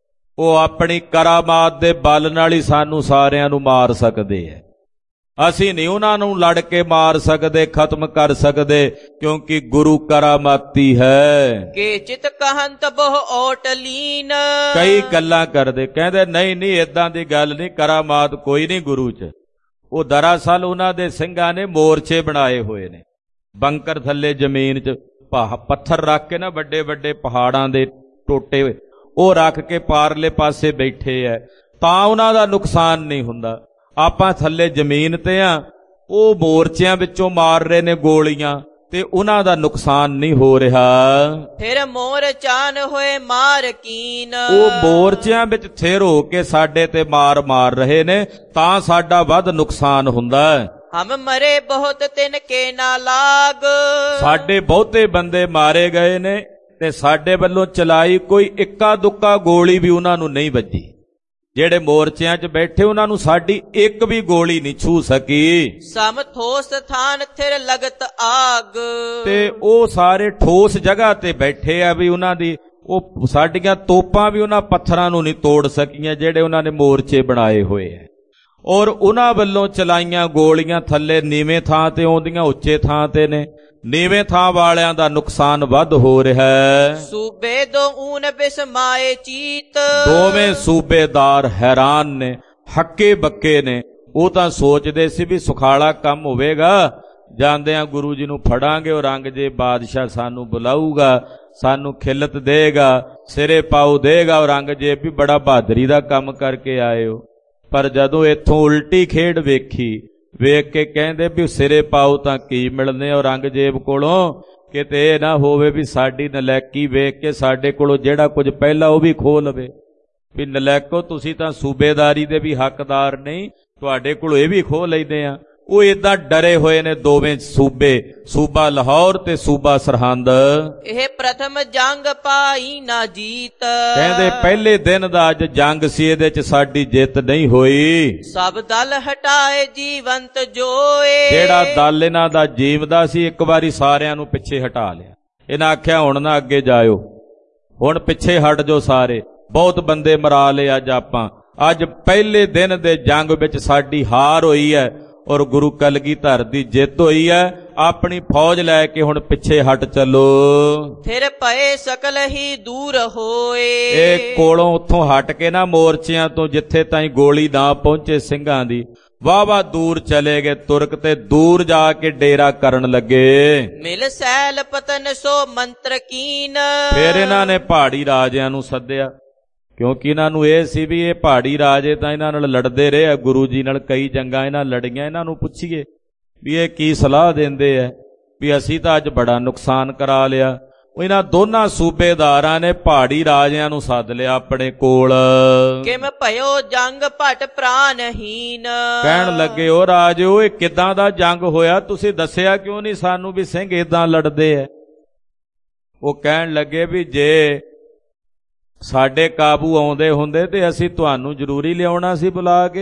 ਉਹ ਆਪਣੀ ਕਰਾਮਾਤ ਦੇ ਬਲ ਨਾਲ ਹੀ ਸਾਨੂੰ ਸਾਰਿਆਂ ਨੂੰ ਮਾਰ ਸਕਦੇ ਐ। ਅਸੀਂ ਨਹੀਂ ਉਹਨਾਂ ਨੂੰ ਲੜ ਕੇ ਮਾਰ ਸਕਦੇ, ਖਤਮ ਕਰ ਸਕਦੇ, ਕਿਉਂਕਿ ਗੁਰੂ ਕਰਾਮਾਤੀ ਹੈ। ਕੇ ਚਿਤ ਕਹੰਤ ਬਹੁ ਓਟ ਲੀਨ, ਕਈ ਗੱਲਾਂ ਕਰਦੇ, ਕਹਿੰਦੇ ਨਹੀਂ ਨਹੀਂ ਏਦਾਂ ਦੀ ਗੱਲ ਨਹੀਂ, ਕਰਾਮਾਤ ਕੋਈ ਨਹੀਂ ਗੁਰੂ 'ਚ। ਉਹ ਦਰਅਸਲ ਉਹਨਾਂ ਦੇ ਸਿੰਘਾਂ ਨੇ ਮੋਰਚੇ ਬਣਾਏ ਹੋਏ ਨੇ, ਬੰਕਰ ਥੱਲੇ ਜ਼ਮੀਨ 'ਚ ਪੱਥਰ ਰੱਖ ਕੇ ਨਾ, ਵੱਡੇ ਵੱਡੇ ਪਹਾੜਾਂ ਦੇ ਟੋਟੇ ਉਹ ਰੱਖ ਕੇ ਪਾਰਲੇ ਪਾਸੇ ਬੈਠੇ ਐ, ਤਾਂ ਉਹਨਾਂ ਦਾ ਨੁਕਸਾਨ ਨਹੀਂ ਹੁੰਦਾ। ਆਪਾਂ ਥੱਲੇ ਜ਼ਮੀਨ ਤੇ ਆ, ਉਹ ਮੋਰਚਿਆਂ ਵਿੱਚੋਂ ਮਾਰ ਰਹੇ ਨੇ ਗੋਲੀਆਂ, ਤੇ ਉਹਨਾਂ ਦਾ ਨੁਕਸਾਨ ਨਹੀਂ ਹੋ ਰਿਹਾ। ਫਿਰ ਮੋਰਚਾਨ ਹੋਏ ਮਾਰ ਕੀਨ, ਉਹ ਮੋਰਚਿਆਂ ਵਿੱਚ ਥਿਰ ਹੋ ਕੇ ਸਾਡੇ ਤੇ ਮਾਰ ਰਹੇ ਨੇ, ਤਾਂ ਸਾਡਾ ਵੱਧ ਨੁਕਸਾਨ ਹੁੰਦਾ। ਹਮ ਮਰੇ ਬਹੁਤ ਤਿਨ ਕੇ ਨਾ ਲਾਗ, ਸਾਡੇ ਬਹੁਤੇ ਬੰਦੇ ਮਾਰੇ ਗਏ ਨੇ ਤੇ ਸਾਡੇ ਵੱਲੋਂ ਚਲਾਈ ਕੋਈ ਇੱਕਾ ਦੁੱਕਾ ਗੋਲੀ ਵੀ ਉਹਨਾਂ ਨੂੰ ਨਹੀਂ ਵੱਜੀ। ਜਿਹੜੇ ਮੋਰਚਿਆਂ 'ਚ ਬੈਠੇ ਉਹਨਾਂ ਨੂੰ ਸਾਡੀ ਇੱਕ ਵੀ ਗੋਲੀ ਨਹੀਂ ਛੂ ਸਕੀ। ਸਮ ਠੋਸ ਥਾਨ ਥਿਰ ਲਗਤ ਆਗ, ਤੇ ਉਹ ਸਾਰੇ ਠੋਸ ਜਗ੍ਹਾ ਤੇ ਬੈਠੇ ਆ ਵੀ ਉਹਨਾਂ ਦੀ ਉਹ ਸਾਡੀਆਂ ਤੋਪਾਂ ਵੀ ਉਹਨਾਂ ਪੱਥਰਾਂ ਨੂੰ ਨਹੀਂ ਤੋੜ ਸਕੀਆਂ ਜਿਹੜੇ ਉਹਨਾਂ ਨੇ ਮੋਰਚੇ ਬਣਾਏ ਹੋਏ ਆ। ਔਰ ਉਹਨਾਂ ਵੱਲੋਂ ਚਲਾਈਆਂ ਗੋਲੀਆਂ ਥੱਲੇ ਨੀਵੇਂ ਥਾਂ ਤੇ ਆਉਂਦੀਆਂ, ਉੱਚੇ ਥਾਂ ਤੇ ਨੇ। ਨੀਵੇਂ ਥਾਂ ਵਾਲਿਆਂ ਦਾ ਨੁਕਸਾਨ ਵੱਧ ਹੋ ਰਿਹਾ ਹੈ। ਸੂਬੇ ਦੋ ਊਨ ਬਿਸਮਾਏ ਚੀਤ, ਦੋਵੇਂ ਸੂਬੇਦਾਰ ਹੈਰਾਨ ਨੇ, ਹੱਕੇ ਬੱਕੇ ਨੇ। ਉਹ ਤਾਂ ਸੋਚਦੇ ਸੀ ਵੀ ਸੁਖਾਲਾ ਕੰਮ ਹੋਵੇਗਾ, ਜਾਂਦਿਆਂ ਗੁਰੂ ਜੀ ਨੂੰ ਫੜਾਂਗੇ, ਔਰੰਗਜ਼ੇਬ ਬਾਦਸ਼ਾਹ ਸਾਨੂੰ ਬੁਲਾਊਗਾ, ਸਾਨੂੰ ਖਿਲਤ ਦੇਗਾ, ਸਿਰੇ ਪਾਉ ਦੇਗਾ। ਔਰੰਗਜ਼ੇਬ ਵੀ ਬੜਾ ਬਹਾਦਰੀ ਦਾ ਕੰਮ ਕਰਕੇ ਆਏ ਹੋ। ਪਰ ਜਦੋਂ ਇੱਥੋਂ ਉਲਟੀ ਖੇਡ ਵੇਖੀ, ਵੇਖ ਕੇ ਕਹਿੰਦੇ ਵੀ ਸਿਰੇ ਪਾਉ ਤਾਂ ਕੀ ਮਿਲਨੇ ਔਰੰਗਜ਼ੇਬ ਕੋਲੋਂ, ਕਿਤੇ ਇਹ ਨਾ ਹੋਵੇ ਵੀ ਸਾਡੀ ਨਲਾਇਕੀ ਵੇਖ ਕੇ ਸਾਡੇ ਕੋਲੋਂ ਜਿਹੜਾ ਕੁਝ ਪਹਿਲਾਂ ਉਹ ਵੀ ਖੋਹ ਲਵੇ। ਵੀ ਨਲਾਇਕੋ, ਤੁਸੀਂ ਤਾਂ ਸੂਬੇਦਾਰੀ ਦੇ ਵੀ ਹੱਕਦਾਰ ਨਹੀਂ, ਤੁਹਾਡੇ ਕੋਲੋਂ ਇਹ ਵੀ ਖੋਹ ਲੈਂਦੇ ਆ। ਉਹ ਏਦਾਂ ਡਰੇ ਹੋਏ ਨੇ ਦੋਵੇਂ ਸੂਬੇ, ਸੂਬਾ ਲਾਹੌਰ ਤੇ ਸੂਬਾ ਸਰਹੰਦ। ਇਹ ਪ੍ਰਥਮ ਜੰਗ ਪਾਈ ਨਾ ਜੀਤ, ਕਹਿੰਦੇ ਪਹਿਲੇ ਦਿਨ ਦਾ ਅੱਜ ਜੰਗ ਸੀ, ਇਹਦੇ ਚ ਸਾਡੀ ਜਿੱਤ ਨਹੀਂ ਹੋਈ। ਸਭ ਦਲ ਹਟਾਏ ਜੀਵੰਤ ਜੋਏ, ਜਿਹੜਾ ਦਲ ਇਹਨਾਂ ਦਾ ਜੀਵਦਾ ਸੀ ਇੱਕ ਵਾਰੀ ਸਾਰਿਆਂ ਨੂੰ ਪਿੱਛੇ ਹਟਾ ਲਿਆ। ਇਹਨਾਂ ਆਖਿਆ ਹੁਣ ਨਾ ਅੱਗੇ ਜਾਇਓ, ਹੁਣ ਪਿੱਛੇ ਹਟ ਜਾਓ ਸਾਰੇ, ਬਹੁਤ ਬੰਦੇ ਮਰਾ ਲਏ ਅੱਜ ਆਪਾਂ। ਅੱਜ ਪਹਿਲੇ ਦਿਨ ਦੇ ਜੰਗ ਵਿੱਚ ਸਾਡੀ ਹਾਰ ਹੋਈ ਹੈ ਔਰ ਗੁਰੂ ਕਲਗੀਧਰ ਦੀ ਜਿੱਤ ਹੋਈ ਹੈ। ਆਪਣੀ ਫੌਜ ਲੈ ਕੇ ਹੁਣ ਪਿੱਛੇ ਹਟ ਚੱਲੋ। ਫਿਰ ਪਏ ਸਕਲ ਹੀ ਦੂਰ ਹੋਏ, ਇਹ ਕੋਲੋਂ ਉੱਥੋਂ ਹਟ ਕੇ ਨਾ ਮੋਰਚਿਆਂ ਤੋਂ ਜਿੱਥੇ ਤਾਈਂ ਗੋਲੀ ਨਾ ਪਹੁੰਚੇ ਸਿੰਘਾਂ ਦੀ, ਵਾਹਵਾ ਦੂਰ ਚਲੇ ਗਏ ਤੁਰਕ ਤੇ ਦੂਰ ਜਾ ਕੇ ਡੇਰਾ ਕਰਨ ਲੱਗੇ। ਮਿਲ ਸੈਲ ਪਤਨ ਸੋ ਮੰਤਰ ਕੀਨ, ਫਿਰ ਇਹਨਾਂ ਨੇ ਪਹਾੜੀ ਰਾਜਿਆਂ ਨੂੰ ਸੱਦਿਆ, ਕਿਉਂਕਿ ਇਹਨਾਂ ਨੂੰ ਇਹ ਸੀ ਵੀ ਇਹ ਪਹਾੜੀ ਰਾਜੇ ਤਾਂ ਇਹਨਾਂ ਨਾਲ ਲੜਦੇ ਰਹੇ ਆ, ਗੁਰੂ ਜੀ ਨਾਲ ਕਈ ਜੰਗਾਂ ਇਹਨਾਂ ਲੜੀਆਂ। ਇਹਨਾਂ ਨੂੰ ਪੁੱਛੀਏ ਵੀ ਇਹ ਕੀ ਸਲਾਹ ਦਿੰਦੇ ਆ, ਵੀ ਅਸੀਂ ਤਾਂ ਅੱਜ ਬੜਾ ਨੁਕਸਾਨ ਕਰਾ ਲਿਆ। ਇਹਨਾਂ ਦੋਨਾਂ ਸੂਬੇਦਾਰਾਂ ਨੇ ਪਹਾੜੀ ਰਾਜਿਆਂ ਨੂੰ ਸੱਦ ਲਿਆ ਆਪਣੇ ਕੋਲ। ਕਿਮ ਭਇਓ ਜੰਗ ਭਟ ਪ੍ਰਾਨਹੀਨ, ਕਹਿਣ ਲੱਗੇ ਉਹ ਰਾਜਿਓ, ਇਹ ਕਿੱਦਾਂ ਦਾ ਜੰਗ ਹੋਇਆ, ਤੁਸੀਂ ਦੱਸਿਆ ਕਿਉਂ ਨਹੀਂ ਸਾਨੂੰ ਵੀ ਸਿੰਘ ਏਦਾਂ ਲੜਦੇ ਆ। ਉਹ ਕਹਿਣ ਲੱਗੇ ਵੀ ਜੇ ਸਾਡੇ ਕਾਬੂ ਆਉਂਦੇ ਹੁੰਦੇ ਤੇ ਅਸੀਂ ਤੁਹਾਨੂੰ ਜ਼ਰੂਰੀ ਲਿਆਉਣਾ ਸੀ ਬੁਲਾ ਕੇ।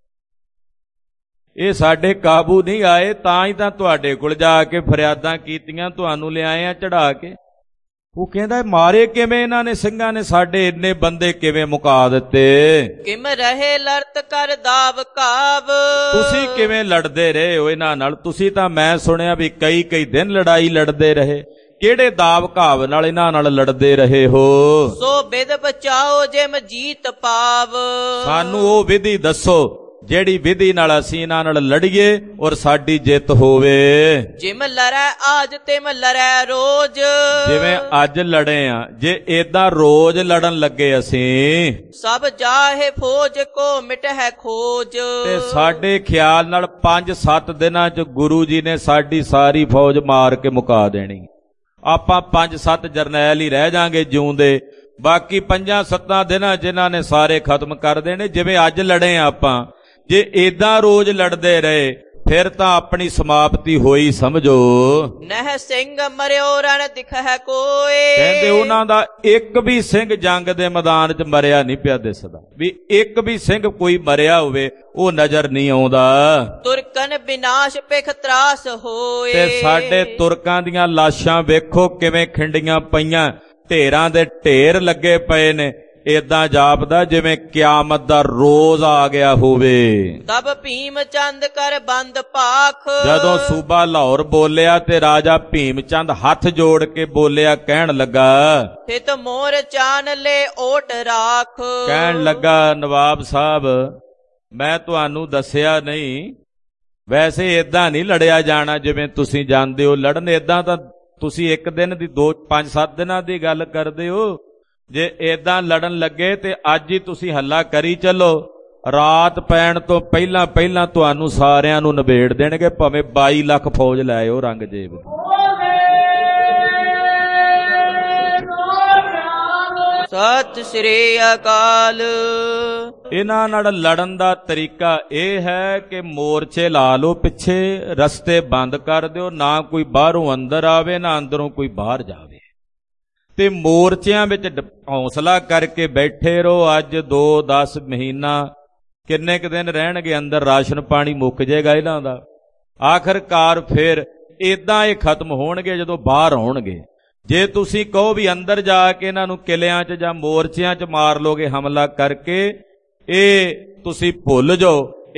ਇਹ ਸਾਡੇ ਕਾਬੂ ਨਹੀਂ ਆਏ, ਤਾਂ ਹੀ ਤਾਂ ਤੁਹਾਡੇ ਕੋਲ ਜਾ ਕੇ ਫਰਿਆਦਾਂ ਕੀਤੀਆਂ, ਤੁਹਾਨੂੰ ਲਿਆਏ ਆ ਚੜਾ ਕੇ। ਉਹ ਕਹਿੰਦਾ ਮਾਰੇ ਕਿਵੇਂ ਇਹਨਾਂ ਨੇ, ਸਿੰਘਾਂ ਨੇ ਸਾਡੇ ਇੰਨੇ ਬੰਦੇ ਕਿਵੇਂ ਮੁਕਾ ਦਿੱਤੇ। ਕਿਮ ਰਹੇ ਲੜਤ ਕਰ ਦਾਵ ਕਾਵ, ਤੁਸੀਂ ਕਿਵੇਂ ਲੜਦੇ ਰਹੇ ਹੋ ਇਹਨਾਂ ਨਾਲ। ਤੁਸੀਂ ਤਾਂ ਮੈਂ ਸੁਣਿਆ ਵੀ ਕਈ ਕਈ ਦਿਨ ਲੜਾਈ ਲੜਦੇ ਰਹੇ, ਕਿਹੜੇ ਦਾਵ ਘਾਵ ਨਾਲ ਇਹਨਾਂ ਨਾਲ ਲੜਦੇ ਰਹੇ ਹੋ। ਸੋ ਬਿਦ ਬਚਾਓ ਜਿਮ ਜੀਤ ਪਾਵ, ਸਾਨੂੰ ਉਹ ਵਿਧੀ ਦੱਸੋ ਜਿਹੜੀ ਵਿਧੀ ਨਾਲ ਅਸੀਂ ਇਹਨਾਂ ਨਾਲ ਲੜੀਏ ਔਰ ਸਾਡੀ ਜਿੱਤ ਹੋਵੇ। ਜਿਮ ਲੜੈ ਆਜ ਤਿਮ ਲੜੈ ਰੋਜ਼, ਜਿਵੇਂ ਅੱਜ ਲੜੇ ਆ, ਜੇ ਏਦਾਂ ਰੋਜ਼ ਲੜਨ ਲੱਗੇ ਅਸੀਂ, ਸਭ ਜਾਹੇ ਫੌਜ ਕੋ ਮਿਟਹਿ ਖੋਜ, ਤੇ ਸਾਡੇ ਖਿਆਲ ਨਾਲ 5-7 ਦਿਨਾਂ ਚ ਗੁਰੂ ਜੀ ਨੇ ਸਾਡੀ ਸਾਰੀ ਫੌਜ ਮਾਰ ਕੇ ਮੁਕਾ ਦੇਣੀ। ਆਪਾਂ 5-7 ਜਰਨੈਲ ਹੀ ਰਹਿ ਜਾਾਂਗੇ ਜਿਉਂਦੇ, ਬਾਕੀ 5-7 ਦਿਨਾਂ ਜਿਨ੍ਹਾਂ ਨੇ ਸਾਰੇ ਖਤਮ ਕਰ ਦੇਣੇ। ਜਿਵੇਂ ਅੱਜ ਲੜੇ ਆਪਾਂ, ਜੇ ਏਦਾਂ ਰੋਜ਼ ਲੜਦੇ ਰਹੇ ਫਿਰ ਤਾਂ ਆਪਣੀ ਸਮਾਪਤੀ ਹੋਈ ਸਮਝੋ। ਨਹਿ ਸਿੰਘ ਮਰਿਓ ਰਣ ਦਿਖੈ ਕੋਏ, ਕਹਿੰਦੇ ਉਹਨਾਂ ਦਾ ਇੱਕ ਵੀ ਸਿੰਘ ਜੰਗ ਦੇ ਮੈਦਾਨ 'ਚ ਮਰਿਆ ਨਹੀਂ ਪਿਆ ਦਿਸਦਾ, ਵੀ ਇੱਕ ਵੀ ਸਿੰਘ ਕੋਈ ਮਰਿਆ ਹੋਵੇ ਉਹ ਨਜ਼ਰ ਨਹੀਂ ਆਉਂਦਾ। ਤੁਰਕਨ ਵਿਨਾਸ਼ ਪਿਖ ਤਰਾਸ ਹੋਏ, ਤੇ ਸਾਡੇ ਤੁਰਕਾਂ ਦੀਆਂ ਲਾਸ਼ਾਂ ਵੇਖੋ ਕਿਵੇਂ ਖਿੰਡੀਆਂ ਪਈਆਂ, ਢੇਰਾਂ ਦੇ ਢੇਰ ਲੱਗੇ ਪਏ ਨੇ। ਏਦਾਂ ਜਾਪਦਾ ਜਿਵੇਂ ਕਿਆਮਤ ਦਾ ਰੋਜ਼ ਆ ਗਿਆ ਹੋਵੇ। ਤਬ ਭੀਮ ਚੰਦ ਕਰ ਬੰਦ ਪਾਖ, ਜਦੋਂ ਸੂਬਾ ਲਾਹੌਰ ਬੋਲਿਆ ਤੇ ਰਾਜਾ ਭੀਮ ਚੰਦ ਹੱਥ ਜੋੜ ਕੇ ਬੋਲਿਆ, ਕਹਿਣ ਲੱਗਾ ਹਿਤ ਮੋਰ ਚਾਨ ਲੈ ਓਟ ਰਾਖ, ਕਹਿਣ ਲੱਗਾ ਨਵਾਬ ਸਾਹਿਬ ਮੈਂ ਤੁਹਾਨੂੰ ਦੱਸਿਆ ਨਹੀਂ, ਵੈਸੇ ਏਦਾਂ ਨਹੀਂ ਲੜਿਆ ਜਾਣਾ ਜਿਵੇਂ ਤੁਸੀਂ ਜਾਣਦੇ ਹੋ ਲੜਨ। ਏਦਾਂ ਤਾਂ ਤੁਸੀਂ ਇੱਕ ਦਿਨ ਦੀ 5-7 ਦਿਨਾਂ ਦੀ ਗੱਲ ਕਰਦੇ ਹੋ। ਜੇ ਏਦਾਂ ਲੜਨ ਲੱਗੇ ਤੇ ਅੱਜ ਹੀ ਤੁਸੀਂ ਹੱਲਾ ਕਰੀ ਚੱਲੋ, ਰਾਤ ਪੈਣ ਤੋਂ ਪਹਿਲਾਂ ਪਹਿਲਾਂ ਤੁਹਾਨੂੰ ਸਾਰਿਆਂ ਨੂੰ ਨਿਬੇੜ ਦੇਣਗੇ, ਭਾਵੇਂ 22 ਲੱਖ ਫੌਜ ਲੈ ਆਓ ਔਰੰਗਜ਼ੇਬ। ਸਤਿ ਸ੍ਰੀ ਅਕਾਲ। ਇਹਨਾਂ ਨਾਲ ਲੜਨ ਦਾ ਤਰੀਕਾ ਇਹ ਹੈ ਕਿ ਮੋਰਚੇ ਲਾ ਲਓ ਪਿੱਛੇ, ਰਸਤੇ ਬੰਦ ਕਰ ਦਿਓ, ਨਾ ਕੋਈ ਬਾਹਰੋਂ ਅੰਦਰ ਆਵੇ ਨਾ ਅੰਦਰੋਂ ਕੋਈ ਬਾਹਰ ਜਾਵੇ, ਤੇ ਮੋਰਚਿਆਂ ਵਿੱਚ ਹੌਸਲਾ ਕਰਕੇ ਬੈਠੇ ਰਹੋ। ਅੱਜ 2-10 ਮਹੀਨਾ ਕਿੰਨੇ ਕੁ ਦਿਨ ਰਹਿਣਗੇ ਅੰਦਰ, ਰਾਸ਼ਨ ਪਾਣੀ ਮੁੱਕ ਜਾਏਗਾ ਇਹਨਾਂ ਦਾ। ਆਖਰਕਾਰ ਫਿਰ ਏਦਾਂ ਇਹ ਖਤਮ ਹੋਣਗੇ ਜਦੋਂ ਬਾਹਰ ਆਉਣਗੇ। ਜੇ ਤੁਸੀਂ ਕਹੋ ਵੀ ਅੰਦਰ ਜਾ ਕੇ ਇਹਨਾਂ ਨੂੰ ਕਿਲਿਆਂ 'ਚ ਜਾਂ ਮੋਰਚਿਆਂ 'ਚ ਮਾਰ ਲੋਗੇ ਹਮਲਾ ਕਰਕੇ, ਇਹ ਤੁਸੀਂ ਭੁੱਲ ਜਾਓ,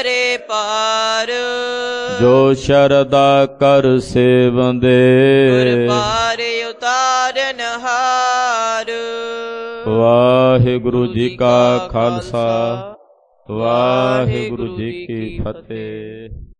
ਉਤਰੇ ਪਾਰ। ਜੋ ਸ਼ਰਦਾ ਕਰ ਸੇਵੰਦੇ ਗੁਰ ਪਾਰ ਉਤਾਰਨ ਹਾਰ। ਵਾਹਿਗੁਰੂ ਜੀ ਕਾ ਖਾਲਸਾ ਵਾਹਿਗੁਰੂ ਜੀ ਕੀ ਫਤਿਹ।